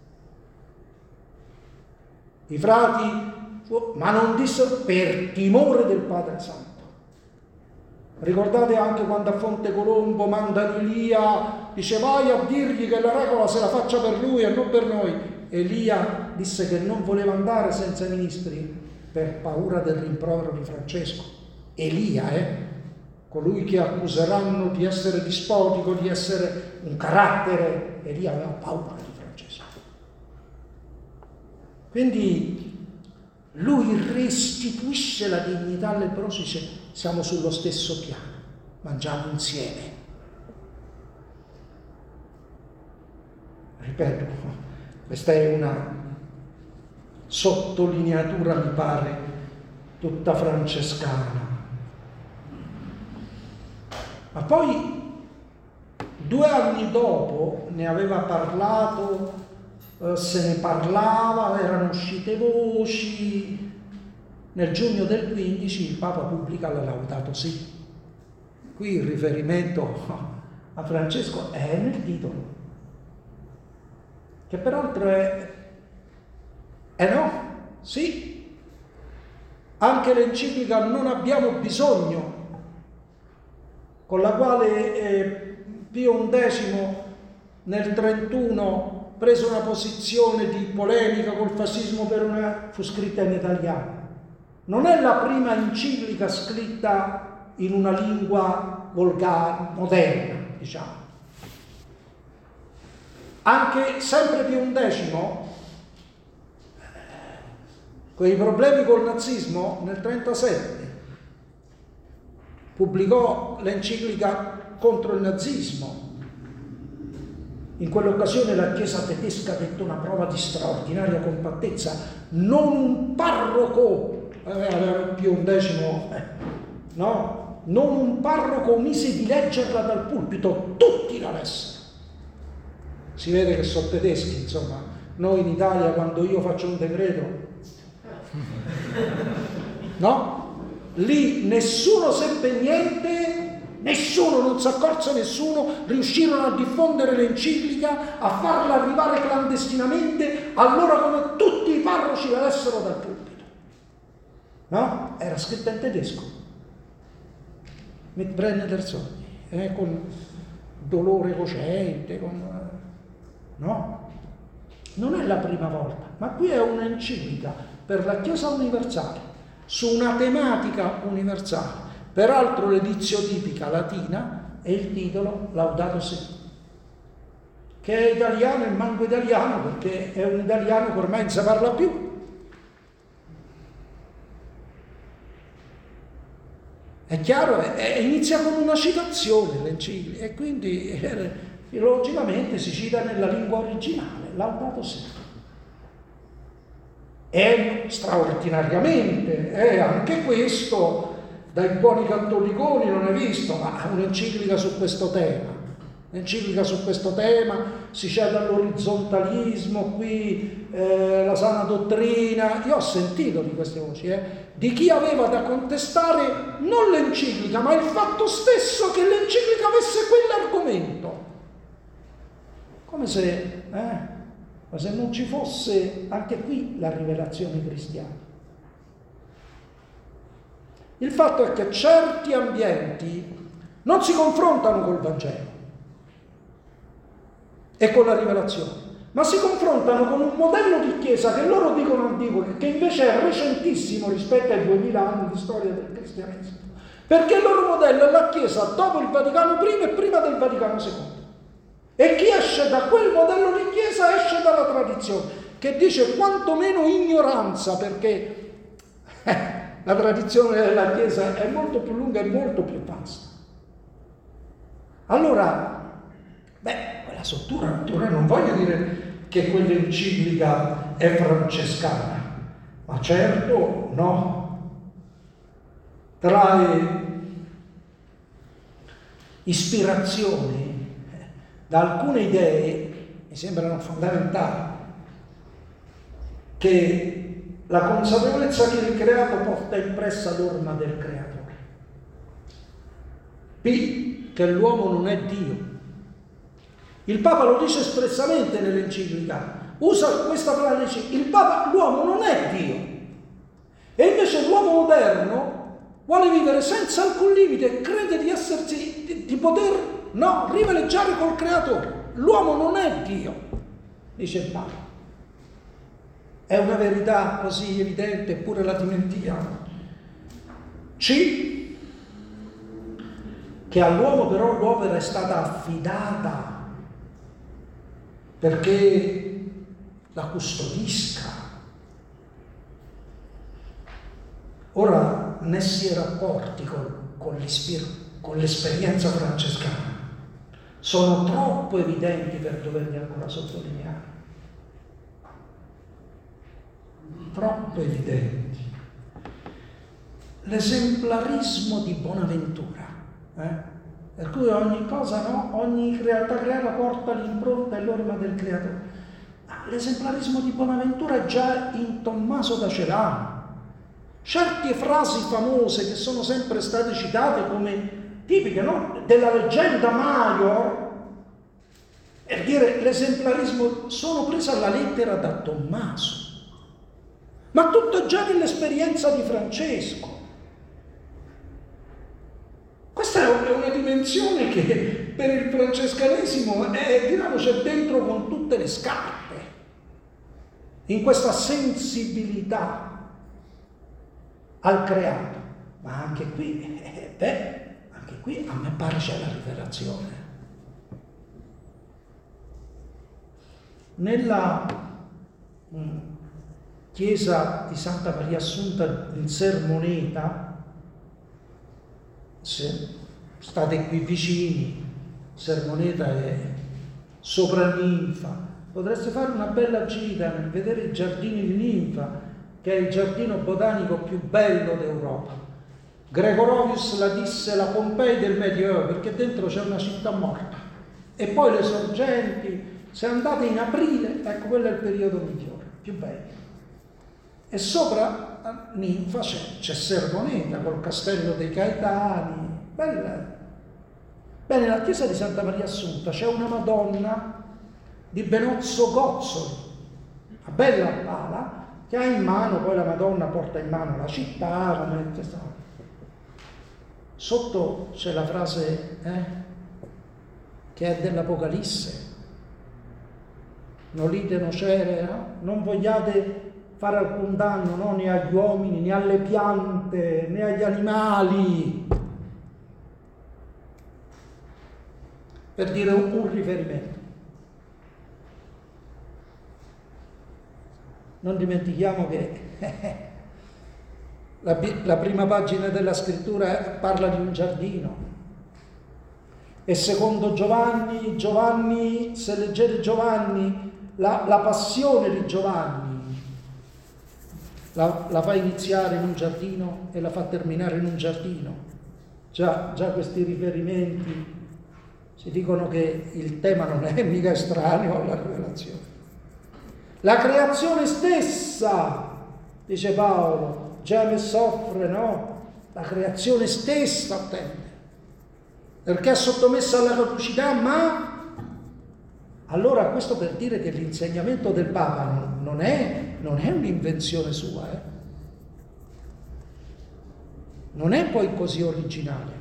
I frati, ma non dissero per timore del Padre Santo. Ricordate anche quando a Fonte Colombo mandano Elia, dice vai a dirgli che la regola se la faccia per lui e non per noi. Elia disse che non voleva andare senza i ministri per paura del rimprovero di Francesco. Elia, eh? Colui che accuseranno di essere dispotico, di essere un carattere. Elia aveva paura di Francesco. Quindi lui restituisce la dignità al lebbroso, dice siamo sullo stesso piano, mangiamo insieme. Ripeto, questa è una sottolineatura, mi pare, tutta francescana. Ma poi, due anni dopo, ne aveva parlato, eh, se ne parlava, erano uscite voci. Nel giugno del quindici il Papa pubblica la Laudato Si. Qui il riferimento a Francesco è nel titolo, che peraltro è, è no, sì, anche l'enciclica Non abbiamo bisogno, con la quale eh, Pio undicesimo nel trentuno prese una posizione di polemica col fascismo per una, fu scritta in italiano. Non è la prima enciclica scritta in una lingua volgare, moderna, diciamo. Anche sempre Pio undicesimo, con i problemi col nazismo, nel trentasette, pubblicò l'enciclica contro il nazismo. In quell'occasione la Chiesa tedesca dette una prova di straordinaria compattezza. Non un parroco, eh, Pio undicesimo, eh, no, non un parroco omise di leggerla dal pulpito, tutti la lessero. Si vede che sono tedeschi, insomma. Noi in Italia, quando io faccio un decreto, no? Lì nessuno seppe niente, nessuno, non si accorse nessuno, riuscirono a diffondere l'enciclica, a farla arrivare clandestinamente, allora come tutti i parroci la lessero dal pulpito. No? Era scritta in tedesco. Mit brenne der Sogni, eh, con dolore cocente, con... no? Non è la prima volta, ma qui è un'enciclica per la Chiesa universale, su una tematica universale. Peraltro l'edizio tipica latina è il titolo Laudato Si, che è italiano e manco italiano, perché è un italiano che ormai non si parla più. È chiaro, è, è, inizia con una citazione l'enciclica e quindi eh, logicamente si cita nella lingua originale, Laudato Si. E straordinariamente, eh, anche questo dai buoni cattoliconi non hai visto, ma un'enciclica su questo tema. L'enciclica su questo tema, si cede all'orizontalismo, qui eh, la sana dottrina. Io ho sentito di queste voci, eh, di chi aveva da contestare non l'enciclica, ma il fatto stesso che l'enciclica avesse quell'argomento. Come se, eh, ma se non ci fosse anche qui la rivelazione cristiana. Il fatto è che certi ambienti non si confrontano col Vangelo e con la rivelazione, ma si confrontano con un modello di chiesa che loro dicono antico, che invece è recentissimo rispetto ai duemila anni di storia del cristianesimo, perché il loro modello è la chiesa dopo il Vaticano primo e prima del Vaticano secondo. E chi esce da quel modello di chiesa esce dalla tradizione, che dice quantomeno ignoranza, perché eh, la tradizione della chiesa è molto più lunga e molto più vasta. Allora, beh, la sotturatura non voglio dire che quell'enciclica è francescana, ma certo no. Trae ispirazioni da alcune idee, mi sembrano fondamentali, che la consapevolezza che il creato porta impressa l'orma del creatore. P, che l'uomo non è Dio. Il Papa lo dice espressamente nell'enciclica, usa questa frase, il Papa, l'uomo non è Dio. E invece l'uomo moderno vuole vivere senza alcun limite e crede di essersi, di, di poter, no, riveleggiare col creatore. L'uomo non è Dio, dice il Papa. È una verità così evidente, eppure la dimentichiamo. C, che all'uomo però l'opera è stata affidata perché la custodisca. Ora, nessi rapporti con, con, con l'esperienza francescana sono troppo evidenti per doverli ancora sottolineare. Troppo evidenti. L'esemplarismo di Bonaventura, eh? Per cui ogni cosa, no? Ogni realtà creata porta l'impronta e l'orma del creatore. Ma l'esemplarismo di Bonaventura è già in Tommaso da Celano. Certe frasi famose che sono sempre state citate come tipiche, no? Della leggenda Maior, per dire l'esemplarismo, sono prese alla lettera da Tommaso. Ma tutto già nell'esperienza di Francesco. Questa è una dimensione che per il francescanesimo è, diciamo, c'è dentro con tutte le scarpe, in questa sensibilità al creato. Ma anche qui, eh, beh, anche qui a me pare c'è la rivelazione. Nella mh, chiesa di Santa Maria Assunta in Sermoneta, se state qui vicini, Sermoneta è sopra Ninfa, potreste fare una bella gita nel vedere i giardini di Ninfa, che è il giardino botanico più bello d'Europa. Gregorovius la disse la Pompei del Medioevo, perché dentro c'è una città morta. E poi le sorgenti, se andate in aprile, ecco, quello è il periodo migliore, più bello. E sopra Ninfa c'è, c'è Sermoneta col castello dei Gaetani, bella. Bene, nella chiesa di Santa Maria Assunta c'è una Madonna di Benozzo Gozzoli, una bella pala, che ha in mano, poi la Madonna porta in mano la città, come sotto c'è la frase eh, che è dell'Apocalisse, nolite nocere, no? Non vogliate fare alcun danno, no? Né agli uomini, né alle piante, né agli animali, per dire un, un riferimento. Non dimentichiamo che la, la prima pagina della scrittura parla di un giardino, e secondo Giovanni, Giovanni, se leggete Giovanni, la, la passione di Giovanni la, la fa iniziare in un giardino e la fa terminare in un giardino. Già, già questi riferimenti ci dicono che il tema non è mica estraneo alla rivelazione. La creazione stessa, dice Paolo, geme e soffre, no? La creazione stessa attende, perché è sottomessa alla caducità, ma allora questo per dire che l'insegnamento del Papa non, non, è, non è un'invenzione sua, eh? Non è poi così originale.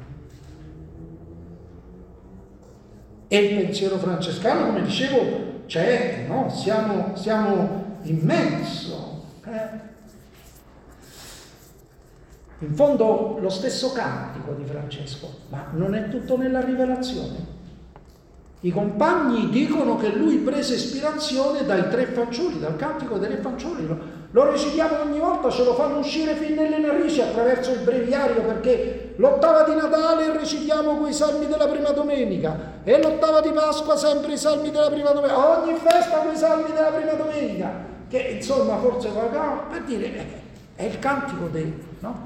E il pensiero francescano, come dicevo, c'è, no? Siamo, siamo in mezzo. Eh? In fondo lo stesso cantico di Francesco, ma non è tutto nella rivelazione. I compagni dicono che lui prese ispirazione dai tre fanciulli, dal cantico dei tre fanciulli. Lo, lo recitiamo ogni volta, ce lo fanno uscire fin nelle narici attraverso il breviario, perché l'ottava di Natale recitiamo quei salmi della prima domenica e l'ottava di Pasqua sempre i salmi della prima domenica, ogni festa quei salmi della prima domenica, che insomma forse no, per dire è il cantico dei, no?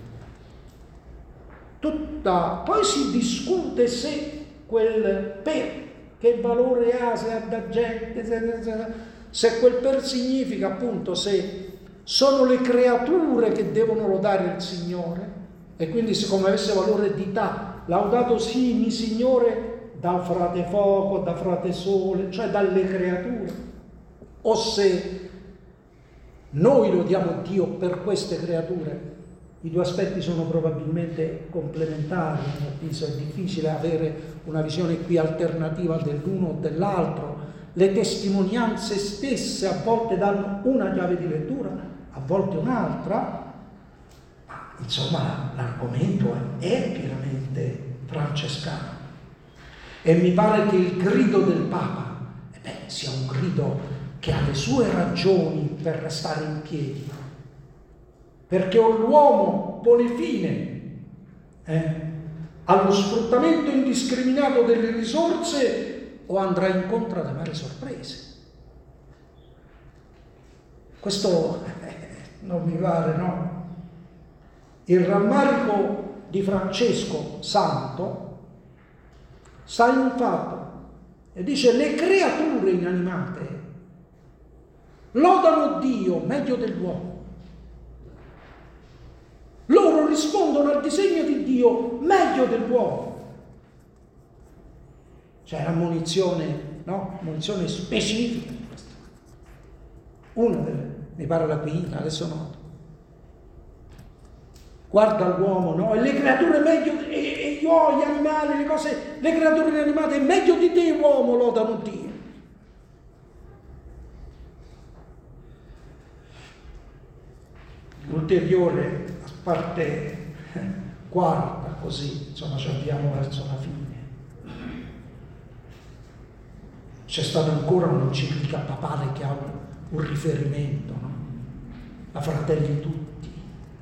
Tutta, poi si discute se quel per, che valore ha, se ha da gente, se, se, se quel per significa appunto se sono le creature che devono lodare il Signore, e quindi se come avesse valore di età, laudato sì, mi Signore, da frate fuoco, da frate sole, cioè dalle creature, o se noi lodiamo Dio per queste creature. I due aspetti sono probabilmente complementari, a mio avviso è difficile avere una visione qui alternativa dell'uno o dell'altro. Le testimonianze stesse a volte danno una chiave di lettura, a volte un'altra, ma insomma l'argomento è pienamente francescano. E mi pare che il grido del Papa eh beh, sia un grido che ha le sue ragioni per restare in piedi. Perché o l'uomo pone fine eh, allo sfruttamento indiscriminato delle risorse o andrà incontro ad amare sorprese. Questo eh, non mi pare, no? Il rammarico di Francesco Santo sta in un fatto, e dice: le creature inanimate lodano Dio meglio dell'uomo. Loro rispondono al disegno di Dio meglio dell'uomo. C'è l'ammonizione, no? Ammonizione specifica di questo. Una delle, mi pare la quinta, adesso no. Guarda l'uomo, no? E le creature meglio, e, e io, gli animali, le cose, le creature inanimate meglio di te, uomo, lodano Dio. Ulteriore parte quarta, così insomma ci avviamo verso la fine. C'è stata ancora un'enciclica papale che ha un, un riferimento, no? A Fratelli Tutti.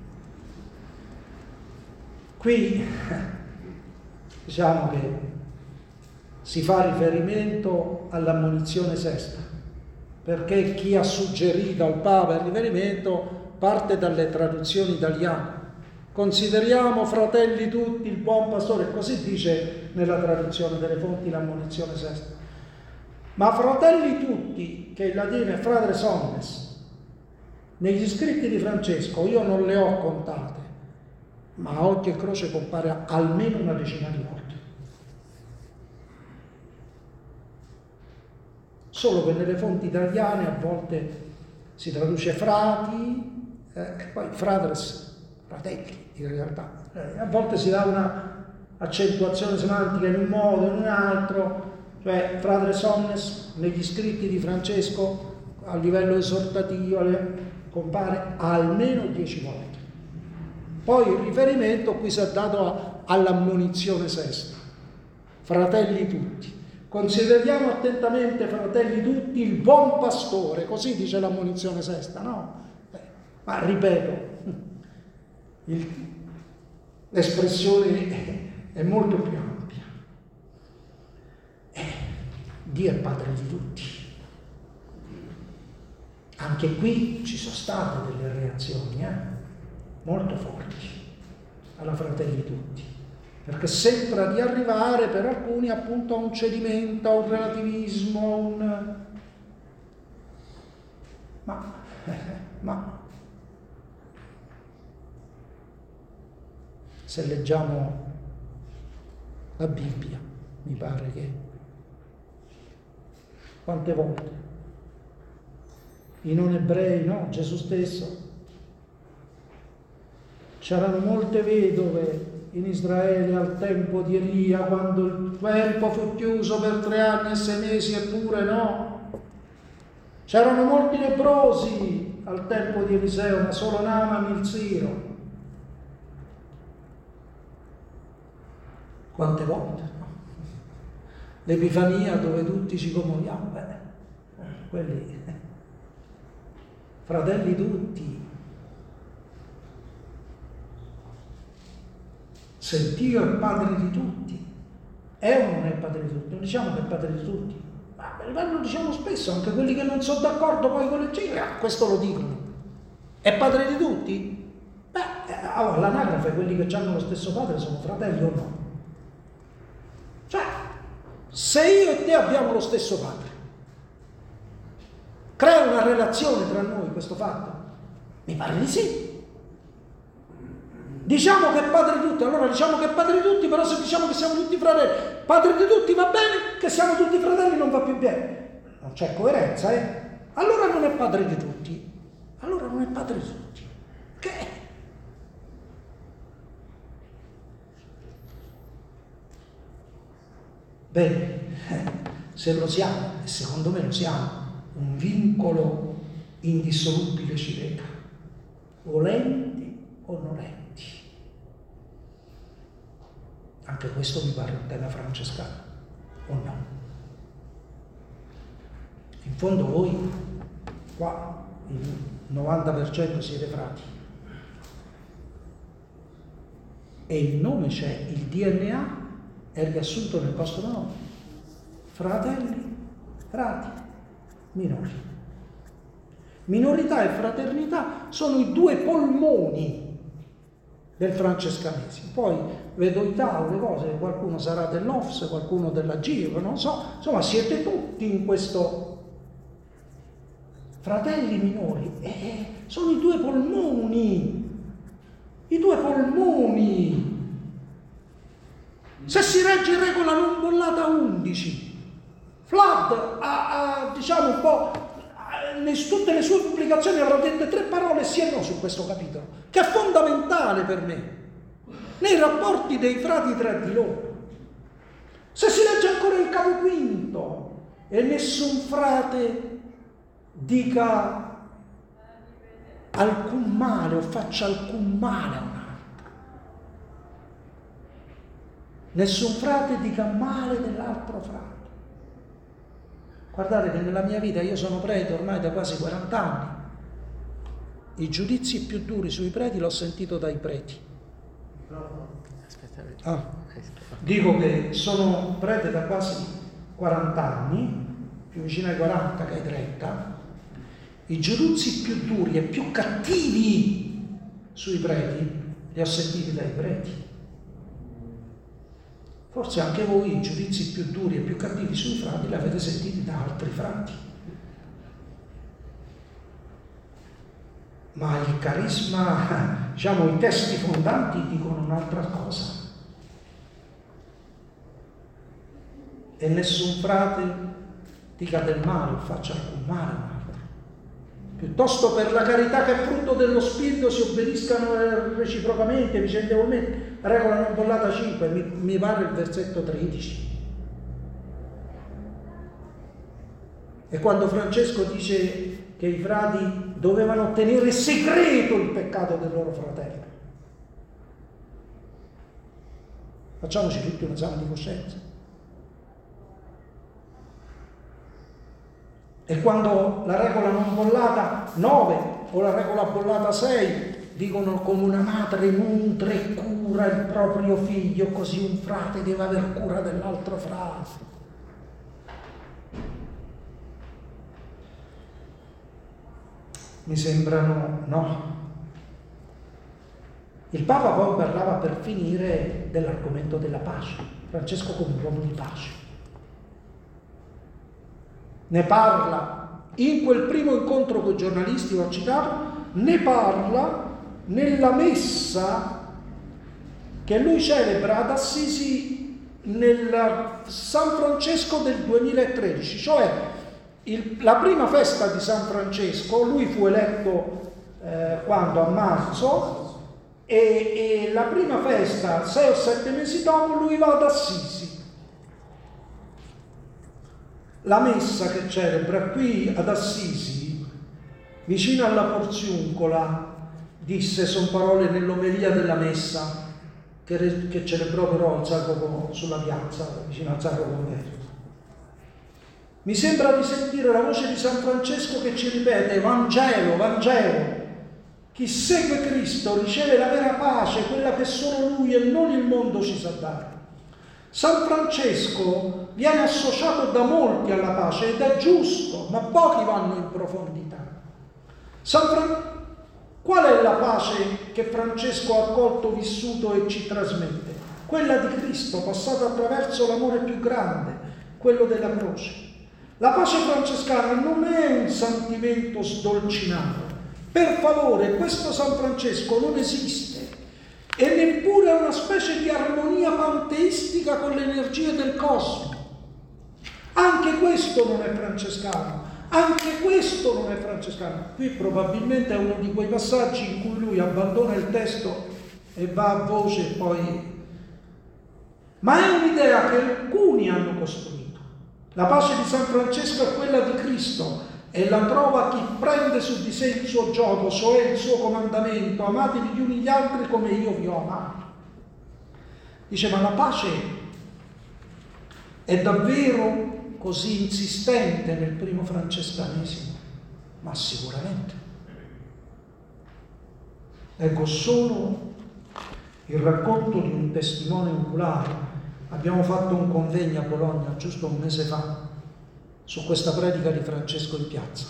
Qui diciamo che si fa riferimento all'ammonizione sesta, perché chi ha suggerito al Papa il riferimento parte dalle traduzioni italiane. Consideriamo fratelli tutti il buon pastore, così dice nella traduzione delle fonti l'ammonizione sesta. Ma fratelli tutti, che in latino è fratres omnes, negli scritti di Francesco io non le ho contate, ma a occhio e croce compare almeno una decina di volte. Solo che nelle fonti italiane a volte si traduce frati, Eh, e poi fratres, fratelli in realtà, eh, a volte si dà una accentuazione semantica in un modo, in un altro, cioè fratres omnes negli scritti di Francesco a livello esortativo compare almeno dieci volte. Poi il riferimento qui si è dato a, all'ammonizione sesta, fratelli tutti. Consideriamo attentamente, fratelli tutti, il buon pastore, così dice l'ammonizione sesta, no? Ma ripeto, il, l'espressione è molto più ampia. Eh, Dio è padre di tutti. Anche qui ci sono state delle reazioni eh? molto forti alla Fratelli Tutti, perché sembra di arrivare per alcuni appunto a un cedimento, a un relativismo, a un... ma, ma se leggiamo la Bibbia, mi pare che quante volte i non ebrei, no? Gesù stesso, c'erano molte vedove in Israele al tempo di Elia, quando il tempo fu chiuso per tre anni e sei mesi, eppure no. C'erano molti leprosi al tempo di Eliseo, ma solo Naaman il Siro. Quante volte, no? L'Epifania dove tutti ci commuoviamo, beh, quelli fratelli tutti. Se Dio è padre di tutti, è o non è padre di tutti? Non diciamo che è padre di tutti, ma lo diciamo spesso, anche quelli che non sono d'accordo poi con le cifre, ah, questo lo dicono. È padre di tutti? Beh, allora all'anagrafe quelli che hanno lo stesso padre sono fratelli o no? Cioè, se io e te abbiamo lo stesso padre, crea una relazione tra noi questo fatto? Mi pare di sì. Diciamo che è padre di tutti, allora diciamo che è padre di tutti, però se diciamo che siamo tutti fratelli, padre di tutti va bene, che siamo tutti fratelli non va più bene. Non c'è coerenza, eh? Allora non è padre di tutti. Allora non è padre di tutti. Che è? Bene, se lo siamo, e secondo me lo siamo, un vincolo indissolubile ci lega, volenti o nolenti. Anche questo mi pare un tema francescano, o no? In fondo voi, qua, il novanta per cento siete frati. E il nome c'è, il D N A è riassunto nel vostro nome. Fratelli, frati, minori. Minorità e fraternità sono i due polmoni del francescanesimo. Poi vedo i tavoli, cose, qualcuno sarà dell'O F S, qualcuno della G I V, non so, insomma siete tutti in questo. Fratelli minori, eh, sono i due polmoni, i due polmoni. Se si regge regola non bollata undici, Flood ha, ha diciamo un po', in tutte le sue pubblicazioni avrà detto tre parole sì e no su questo capitolo, che è fondamentale per me, nei rapporti dei frati tra di loro. Se si legge ancora il capo quinto e nessun frate dica alcun male o faccia alcun male a un altro, nessun frate dica male dell'altro frate. Guardate che nella mia vita, io sono prete ormai da quasi quaranta anni, i giudizi più duri sui preti l'ho sentito dai preti. Ah, dico che sono prete da quasi quaranta anni, più vicino ai quaranta che ai trenta, i giudizi più duri e più cattivi sui preti li ho sentiti dai preti. Forse anche voi i giudizi più duri e più cattivi sui frati li avete sentiti da altri frati. Ma il carisma, diciamo, i testi fondanti dicono un'altra cosa. E nessun frate dica del male o faccia alcun male a un altro. Piuttosto per la carità che è frutto dello Spirito si obbediscano reciprocamente, vicendevolmente. Regola non bollata cinque, mi, mi pare il versetto tredici. E quando Francesco dice che i frati dovevano tenere segreto il peccato del loro fratello, facciamoci tutti un esame di coscienza. E quando la regola non bollata nove o la regola bollata sei dicono come una madre nutre e cura il proprio figlio, così un frate deve aver cura dell'altro frate. mi sembrano no. Il Papa poi parlava, per finire, dell'argomento della pace. Francesco come un uomo di pace. Ne parla in quel primo incontro con i giornalisti, ho citato, ne parla nella messa che lui celebra ad Assisi nel San Francesco del duemilatredici, cioè il, la prima festa di San Francesco. Lui fu eletto eh, quando? A marzo, e, e la prima festa, sei o sette mesi dopo, lui va ad Assisi. La messa che celebra qui ad Assisi, vicino alla Porziuncola, disse, sono parole nell'omelia della messa che, che celebrò però il Sacro sulla piazza, vicino al Sacro Convento. Mi sembra di sentire la voce di San Francesco che ci ripete: Vangelo, Vangelo. Chi segue Cristo riceve la vera pace, quella che solo Lui e non il mondo ci sa dare. San Francesco viene associato da molti alla pace ed è giusto, ma pochi vanno in profondità. San Fra... Qual è la pace che Francesco ha accolto, vissuto e ci trasmette? Quella di Cristo, passata attraverso l'amore più grande, quello della croce. La pace francescana non è un sentimento sdolcinato. Per favore, questo San Francesco non esiste, e neppure è una specie di armonia panteistica con le energie del cosmo. Anche questo non è francescano, anche questo non è francescano. Qui probabilmente è uno di quei passaggi in cui lui abbandona il testo e va a voce poi. Ma è un'idea che alcuni hanno costruito. La pace di San Francesco è quella di Cristo, e la trova chi prende su di sé il suo gioco, cioè il suo comandamento: amatevi gli uni gli altri come io vi ho amato. Dice, ma la pace è davvero così insistente nel primo francescanesimo? Ma sicuramente. Ecco solo il racconto di un testimone oculare. Abbiamo fatto un convegno a Bologna giusto un mese fa su questa predica di Francesco in piazza.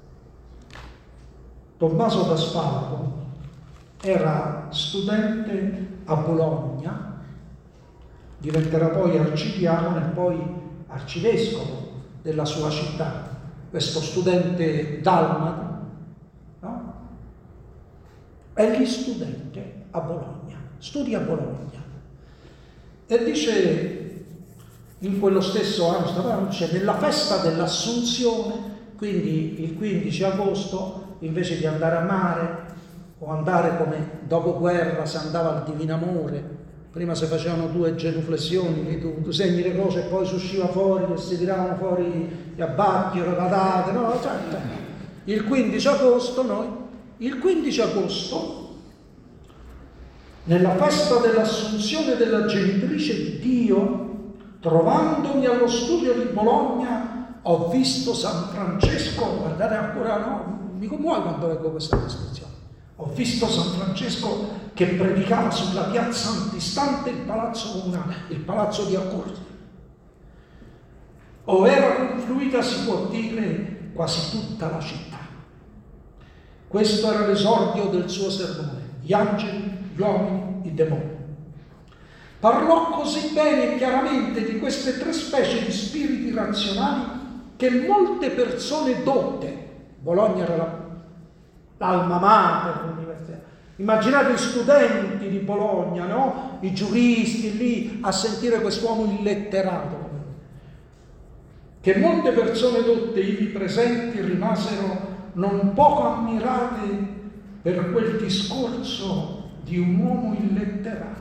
Tommaso d'Asfalto era studente a Bologna, diventerà poi arcidiacono e poi arcivescovo della sua città, questo studente dalmata, no? È lì studente a Bologna, studia a Bologna, e dice, in quello stesso anno, stavamo, cioè nella festa dell'Assunzione, quindi il quindici agosto, invece di andare a mare o andare come dopo guerra si andava al Divino Amore, prima si facevano due genuflessioni, tu, tu segni le cose e poi si usciva fuori, e si tiravano fuori gli abbacchi, le patate, no? Cioè, il quindici agosto noi, il quindici agosto, nella festa dell'Assunzione della genitrice di Dio, trovandomi allo studio di Bologna, ho visto San Francesco, guardate ancora, no, mi commuovo quando leggo questa descrizione. Ho visto San Francesco che predicava sulla piazza antistante il palazzo comunale, il palazzo di Accordi. O era confluita, si può dire, quasi tutta la città. Questo era l'esordio del suo sermone: gli angeli, gli uomini, i demoni. Parlò così bene e chiaramente di queste tre specie di spiriti razionali che molte persone dotte, Bologna era la, l'alma mater dell'università, immaginate gli studenti di Bologna, no? I giuristi lì a sentire quest'uomo illetterato, che molte persone dotte ivi presenti rimasero non poco ammirate per quel discorso di un uomo illetterato.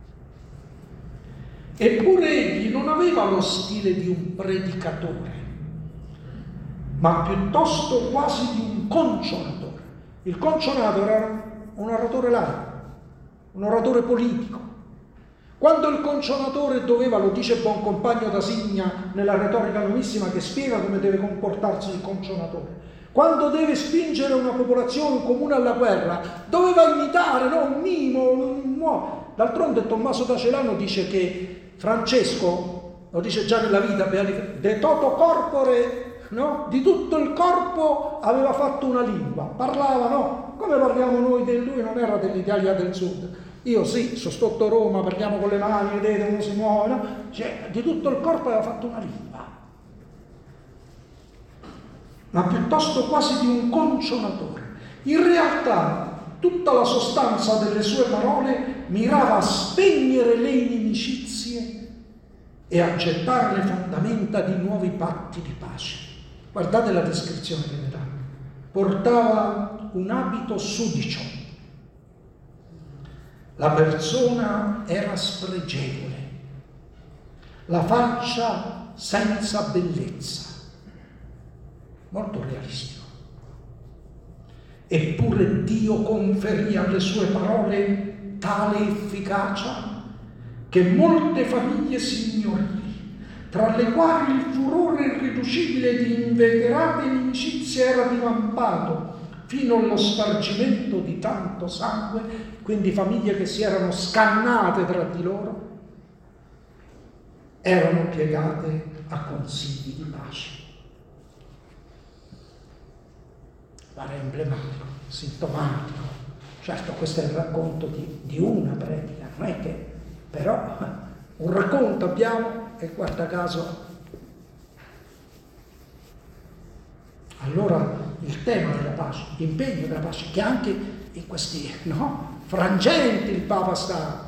Eppure egli non aveva lo stile di un predicatore, ma piuttosto quasi di un concionatore. Il concionato era un oratore laico, un oratore politico. Quando il concionatore doveva, lo dice Boncompagno da Signa nella retorica nuovissima che spiega come deve comportarsi il concionatore, quando deve spingere una popolazione comune alla guerra, doveva imitare, no, un mimo, un uomo. D'altronde Tommaso da Celano dice che Francesco, lo dice già nella vita, de toto corpore no? Di tutto il corpo aveva fatto una lingua, parlava, no? Come parliamo noi di lui, non era dell'Italia del Sud. Io sì, sono stato a Roma, parliamo con le mani, vedete, uno si muove, no? Cioè, di tutto il corpo aveva fatto una lingua, ma piuttosto quasi di un consolatore. In realtà, tutta la sostanza delle sue parole mirava a spegnere le inimicizie e a gettare le fondamenta di nuovi patti di pace. Guardate la descrizione che ne dà. Portava un abito sudicio. La persona era spregevole, la faccia senza bellezza. Molto realistico. Eppure Dio conferì alle sue parole tale efficacia che molte famiglie signori, tra le quali il furore irriducibile di inveterate inimicizie era divampato fino allo spargimento di tanto sangue, quindi famiglie che si erano scannate tra di loro, erano piegate a consigli di pace. Pare emblematico, sintomatico. Certo, questo è il racconto di, di una predica, non è che però un racconto abbiamo e guarda caso. Allora il tema della pace, l'impegno della pace, che anche in questi no, frangenti il Papa sta.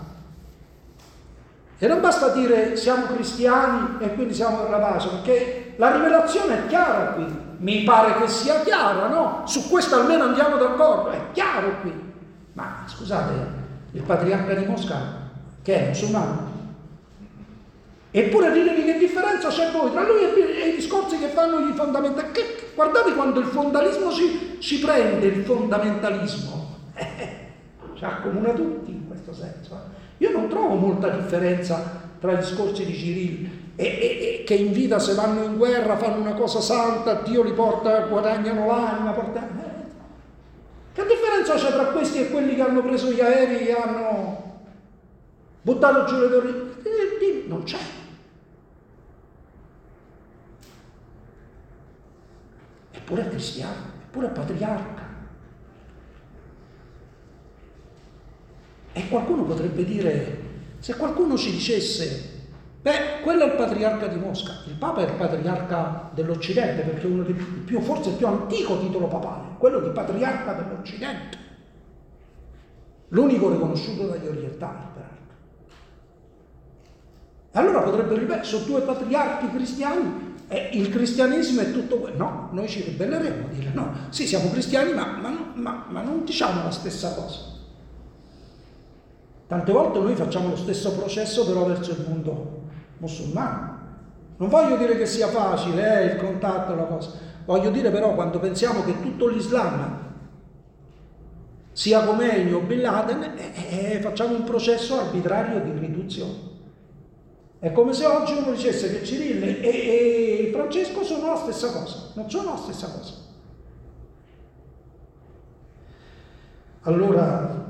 E non basta dire siamo cristiani e quindi siamo per la pace, perché la rivelazione è chiara qui. Mi pare che sia chiara, no? Su questo almeno andiamo d'accordo, è chiaro qui. Ma scusate, il patriarca di Mosca, che è musulmano? Eppure ditemi che differenza c'è poi tra lui e, e i discorsi che fanno gli fondamentalisti. Che, guardate quando il fondamentalismo ci, ci prende, il fondamentalismo. Eh, ci accomuna tutti in questo senso. Eh. Io non trovo molta differenza tra i discorsi di Cyril e, e, e che in vita se vanno in guerra fanno una cosa santa, Dio li porta, guadagnano l'anima. Porta... Eh. Che differenza c'è tra questi e quelli che hanno preso gli aerei e hanno buttato giù le torri? Eh, non c'è. Eppure è cristiano, eppure è patriarca. E qualcuno potrebbe dire, se qualcuno ci dicesse, beh, quello è il patriarca di Mosca, il Papa è il patriarca dell'Occidente, perché è uno dei più, forse il più antico titolo papale, quello di patriarca dell'Occidente, l'unico riconosciuto dagli orientali, peraltro. E allora potrebbe ripetere, sono due patriarchi cristiani, e il cristianesimo è tutto quello. No, noi ci ribelleremo a dire no, sì siamo cristiani, ma, ma, ma, ma non diciamo la stessa cosa. Tante volte noi facciamo lo stesso processo però verso il mondo musulmano. Non voglio dire che sia facile eh, il contatto, la cosa. Voglio dire però, quando pensiamo che tutto l'Islam sia Khomeini o Bin Laden, eh, eh, facciamo un processo arbitrario di riduzione. È come se oggi uno dicesse che Cyril e, e Francesco sono la stessa cosa. Non sono la stessa cosa. Allora,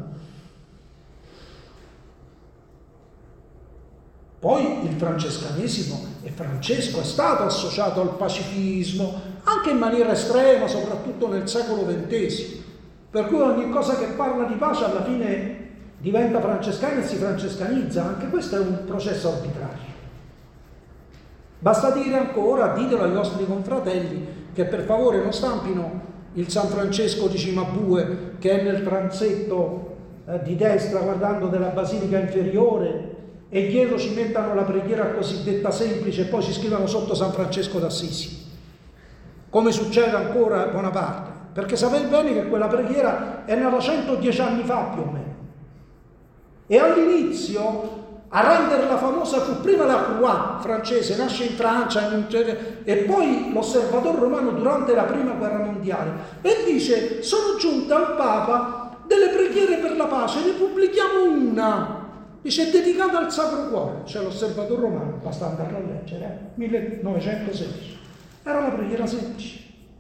poi il francescanesimo e Francesco è stato associato al pacifismo, anche in maniera estrema, soprattutto nel secolo ventesimo. Per cui ogni cosa che parla di pace alla fine diventa francescana e si francescanizza. Anche questo è un processo arbitrario. Basta dire ancora, ditelo ai vostri confratelli, che per favore non stampino il San Francesco di Cimabue, che è nel transetto eh, di destra guardando della Basilica Inferiore, e dietro ci mettano la preghiera cosiddetta semplice e poi ci scrivono sotto San Francesco d'Assisi, come succede ancora a Bonaparte, perché sapete bene che quella preghiera è nata centodieci anni fa più o meno, e all'inizio a renderla famosa fu prima la Croix francese, nasce in Francia e poi l'Osservatore Romano durante la prima guerra mondiale, e dice: sono giunte al Papa delle preghiere per la pace, ne pubblichiamo una, dice, è dedicata al Sacro Cuore. C'è l'Osservatore Romano, basta andarla a leggere, eh? millenovecentosedici, era la preghiera semplice.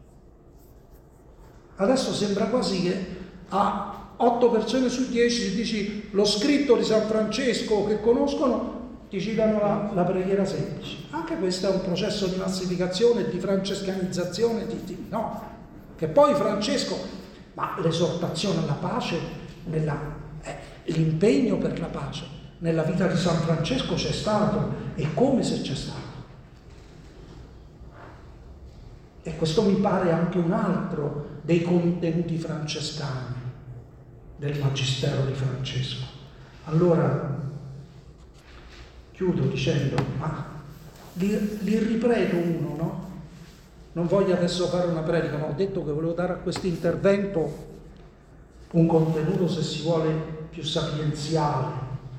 Adesso sembra quasi che a otto persone su dieci, se dici lo scritto di San Francesco che conoscono, ti citano la, la preghiera semplice. Anche questo è un processo di massificazione e di francescanizzazione, di, di, no? Che poi Francesco, ma l'esortazione alla pace, nella, eh, l'impegno per la pace, nella vita di San Francesco c'è stato, e come se c'è stato. E questo mi pare anche un altro dei contenuti francescani del Magistero di Francesco. Allora, chiudo dicendo, ma li, li ripreto uno, no? Non voglio adesso fare una predica, ma ho detto che volevo dare a questo intervento un contenuto, se si vuole, più sapienziale.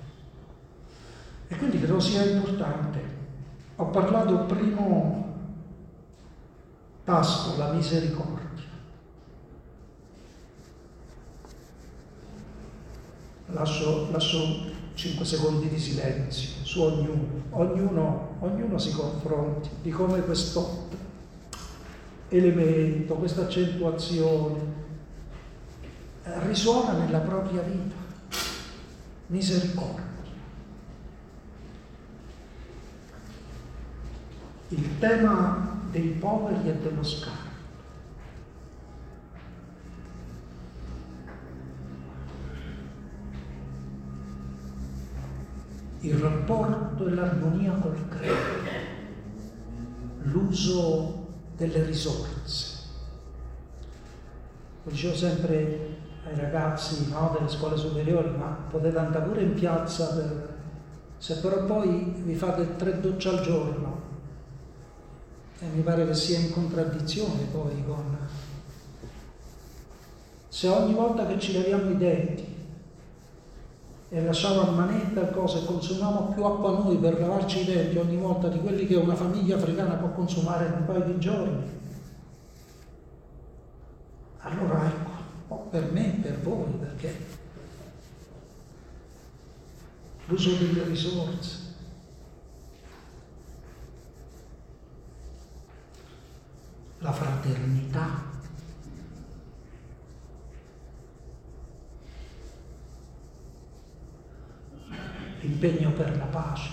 E quindi credo sia importante. Ho parlato il primo tasto, la misericordia. Lascio, lascio cinque secondi di silenzio su ognuno. Ognuno, ognuno si confronti di come questo elemento, questa accentuazione risuona nella propria vita. Misericordia. Il tema dei poveri e dello scarto. Il rapporto e l'armonia col credo, l'uso delle risorse. Lo dicevo sempre ai ragazzi, no, delle scuole superiori, ma potete andare pure in piazza, per... se però poi vi fate tre docce al giorno, e mi pare che sia in contraddizione poi con... Se ogni volta che ci laviamo i denti e lasciamo a manetta cose, consumiamo più acqua noi per lavarci i denti ogni volta di quelli che una famiglia africana può consumare in un paio di giorni, allora ecco, per me e per voi, perché l'uso delle risorse, la fraternità, l'impegno per la pace.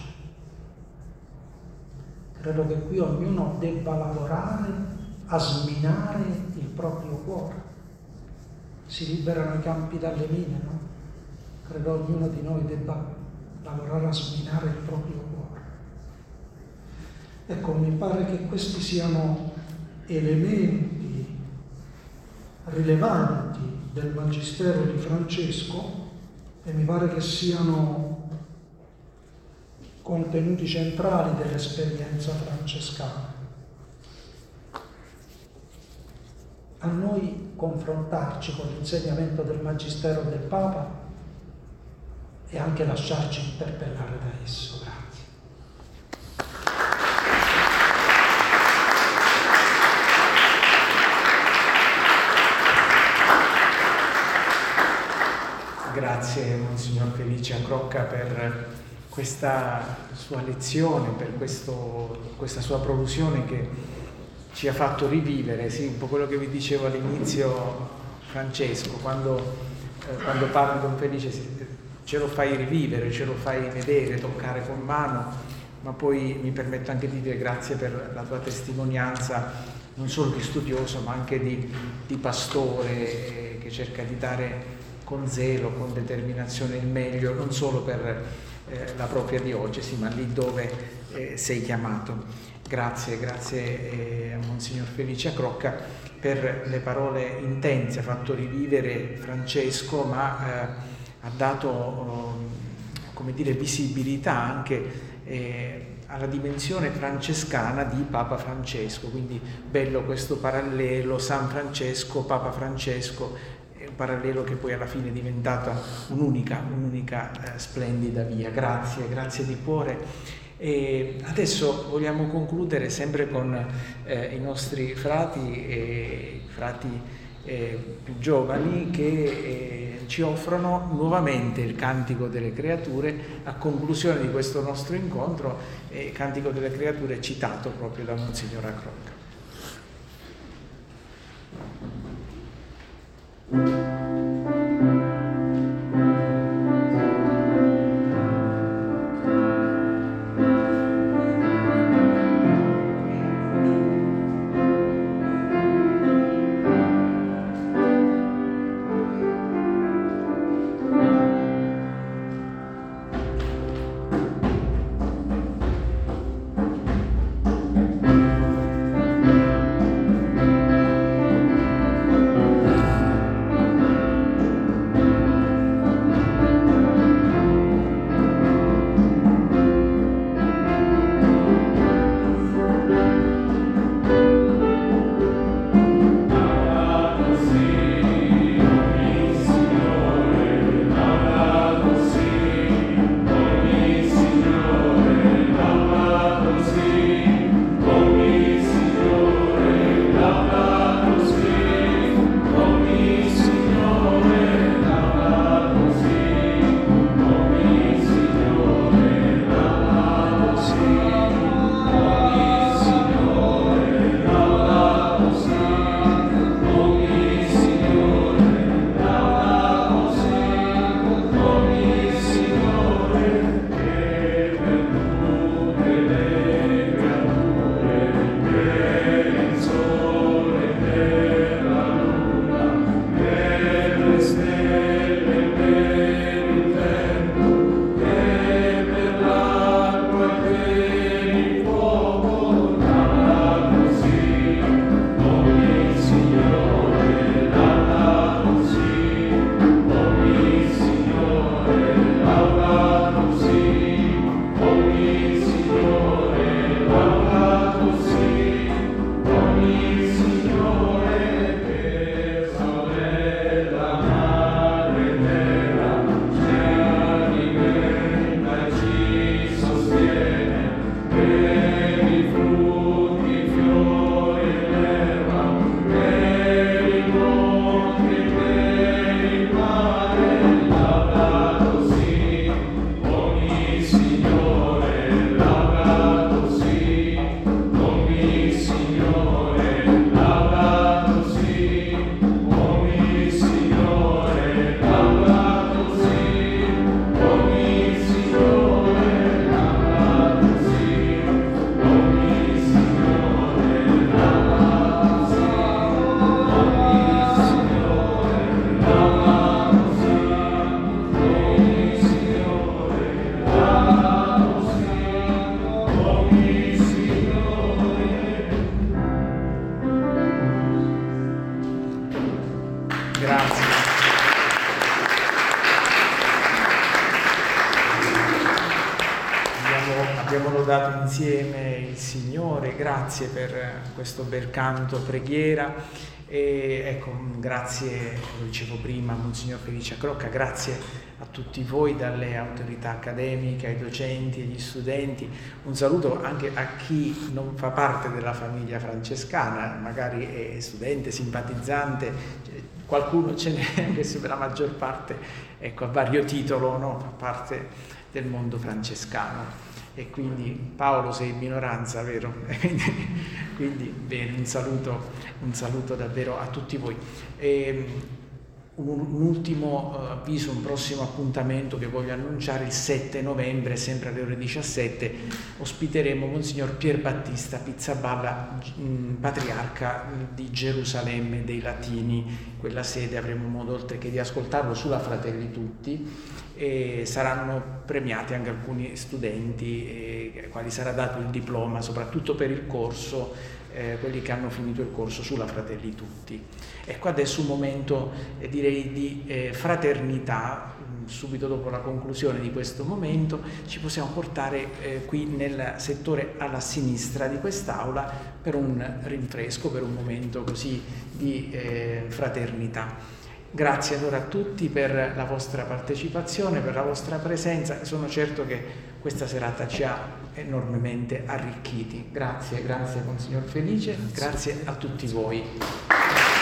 Credo che qui ognuno debba lavorare a sminare il proprio cuore. Si liberano i campi dalle mine, no? Credo ognuno di noi debba lavorare a sminare il proprio cuore. Ecco, mi pare che questi siano elementi rilevanti del Magistero di Francesco, e mi pare che siano contenuti centrali dell'esperienza francescana. A noi confrontarci con l'insegnamento del Magistero del Papa e anche lasciarci interpellare da esso. Grazie. Grazie Monsignor Felice Acrocca per questa sua lezione, per questo, questa sua prolusione che ci ha fatto rivivere, sì, un po' quello che vi dicevo all'inizio, Francesco, quando, eh, quando parli con Felice ce lo fai rivivere, ce lo fai vedere, toccare con mano, ma poi mi permetto anche di dire grazie per la tua testimonianza, non solo di studioso, ma anche di, di pastore, eh, che cerca di dare con zelo, con determinazione il meglio, non solo per eh, la propria diocesi, ma lì dove eh, sei chiamato. Grazie, grazie eh, a Monsignor Felice Acrocca per le parole intense, ha fatto rivivere Francesco, ma eh, ha dato, eh, come dire, visibilità anche eh, alla dimensione francescana di Papa Francesco, quindi bello questo parallelo, San Francesco, Papa Francesco, un parallelo che poi alla fine è diventata un'unica, un'unica eh, splendida via. Grazie, grazie di cuore. E adesso vogliamo concludere sempre con eh, i nostri frati e frati eh, più giovani che eh, ci offrono nuovamente il Cantico delle Creature a conclusione di questo nostro incontro, eh, il Cantico delle Creature citato proprio da Monsignor Acrocca. Grazie. Abbiamo, abbiamo lodato insieme il Signore, grazie per questo bel canto, preghiera. E ecco, grazie, lo dicevo prima, Monsignor Felice Crocca, grazie a tutti voi, dalle autorità accademiche, ai docenti, agli studenti. Un saluto anche a chi non fa parte della famiglia francescana, magari è studente, simpatizzante, qualcuno ce n'è, anche se per la maggior parte, ecco, a vario titolo, no, fa parte del mondo francescano. E quindi Paolo sei in minoranza, vero? Quindi bene, un saluto, un saluto davvero a tutti voi. E, un, un ultimo uh, avviso, un prossimo appuntamento che voglio annunciare: il sette novembre, sempre alle ore diciassette, ospiteremo Monsignor Pier Battista Pizzaballa, mh, patriarca di Gerusalemme dei Latini. Quella sede avremo modo, oltre che di ascoltarlo, sulla Fratelli Tutti, e saranno premiati anche alcuni studenti eh, ai quali sarà dato il diploma, soprattutto per il corso, eh, quelli che hanno finito il corso sulla Fratelli Tutti. Ecco, adesso un momento eh, direi di eh, fraternità. Subito dopo la conclusione di questo momento ci possiamo portare eh, qui nel settore alla sinistra di quest'aula per un rinfresco, per un momento così di eh, fraternità. Grazie allora a tutti per la vostra partecipazione, per la vostra presenza. Sono certo che questa serata ci ha enormemente arricchiti. Grazie, grazie Monsignor Felice, grazie a tutti voi.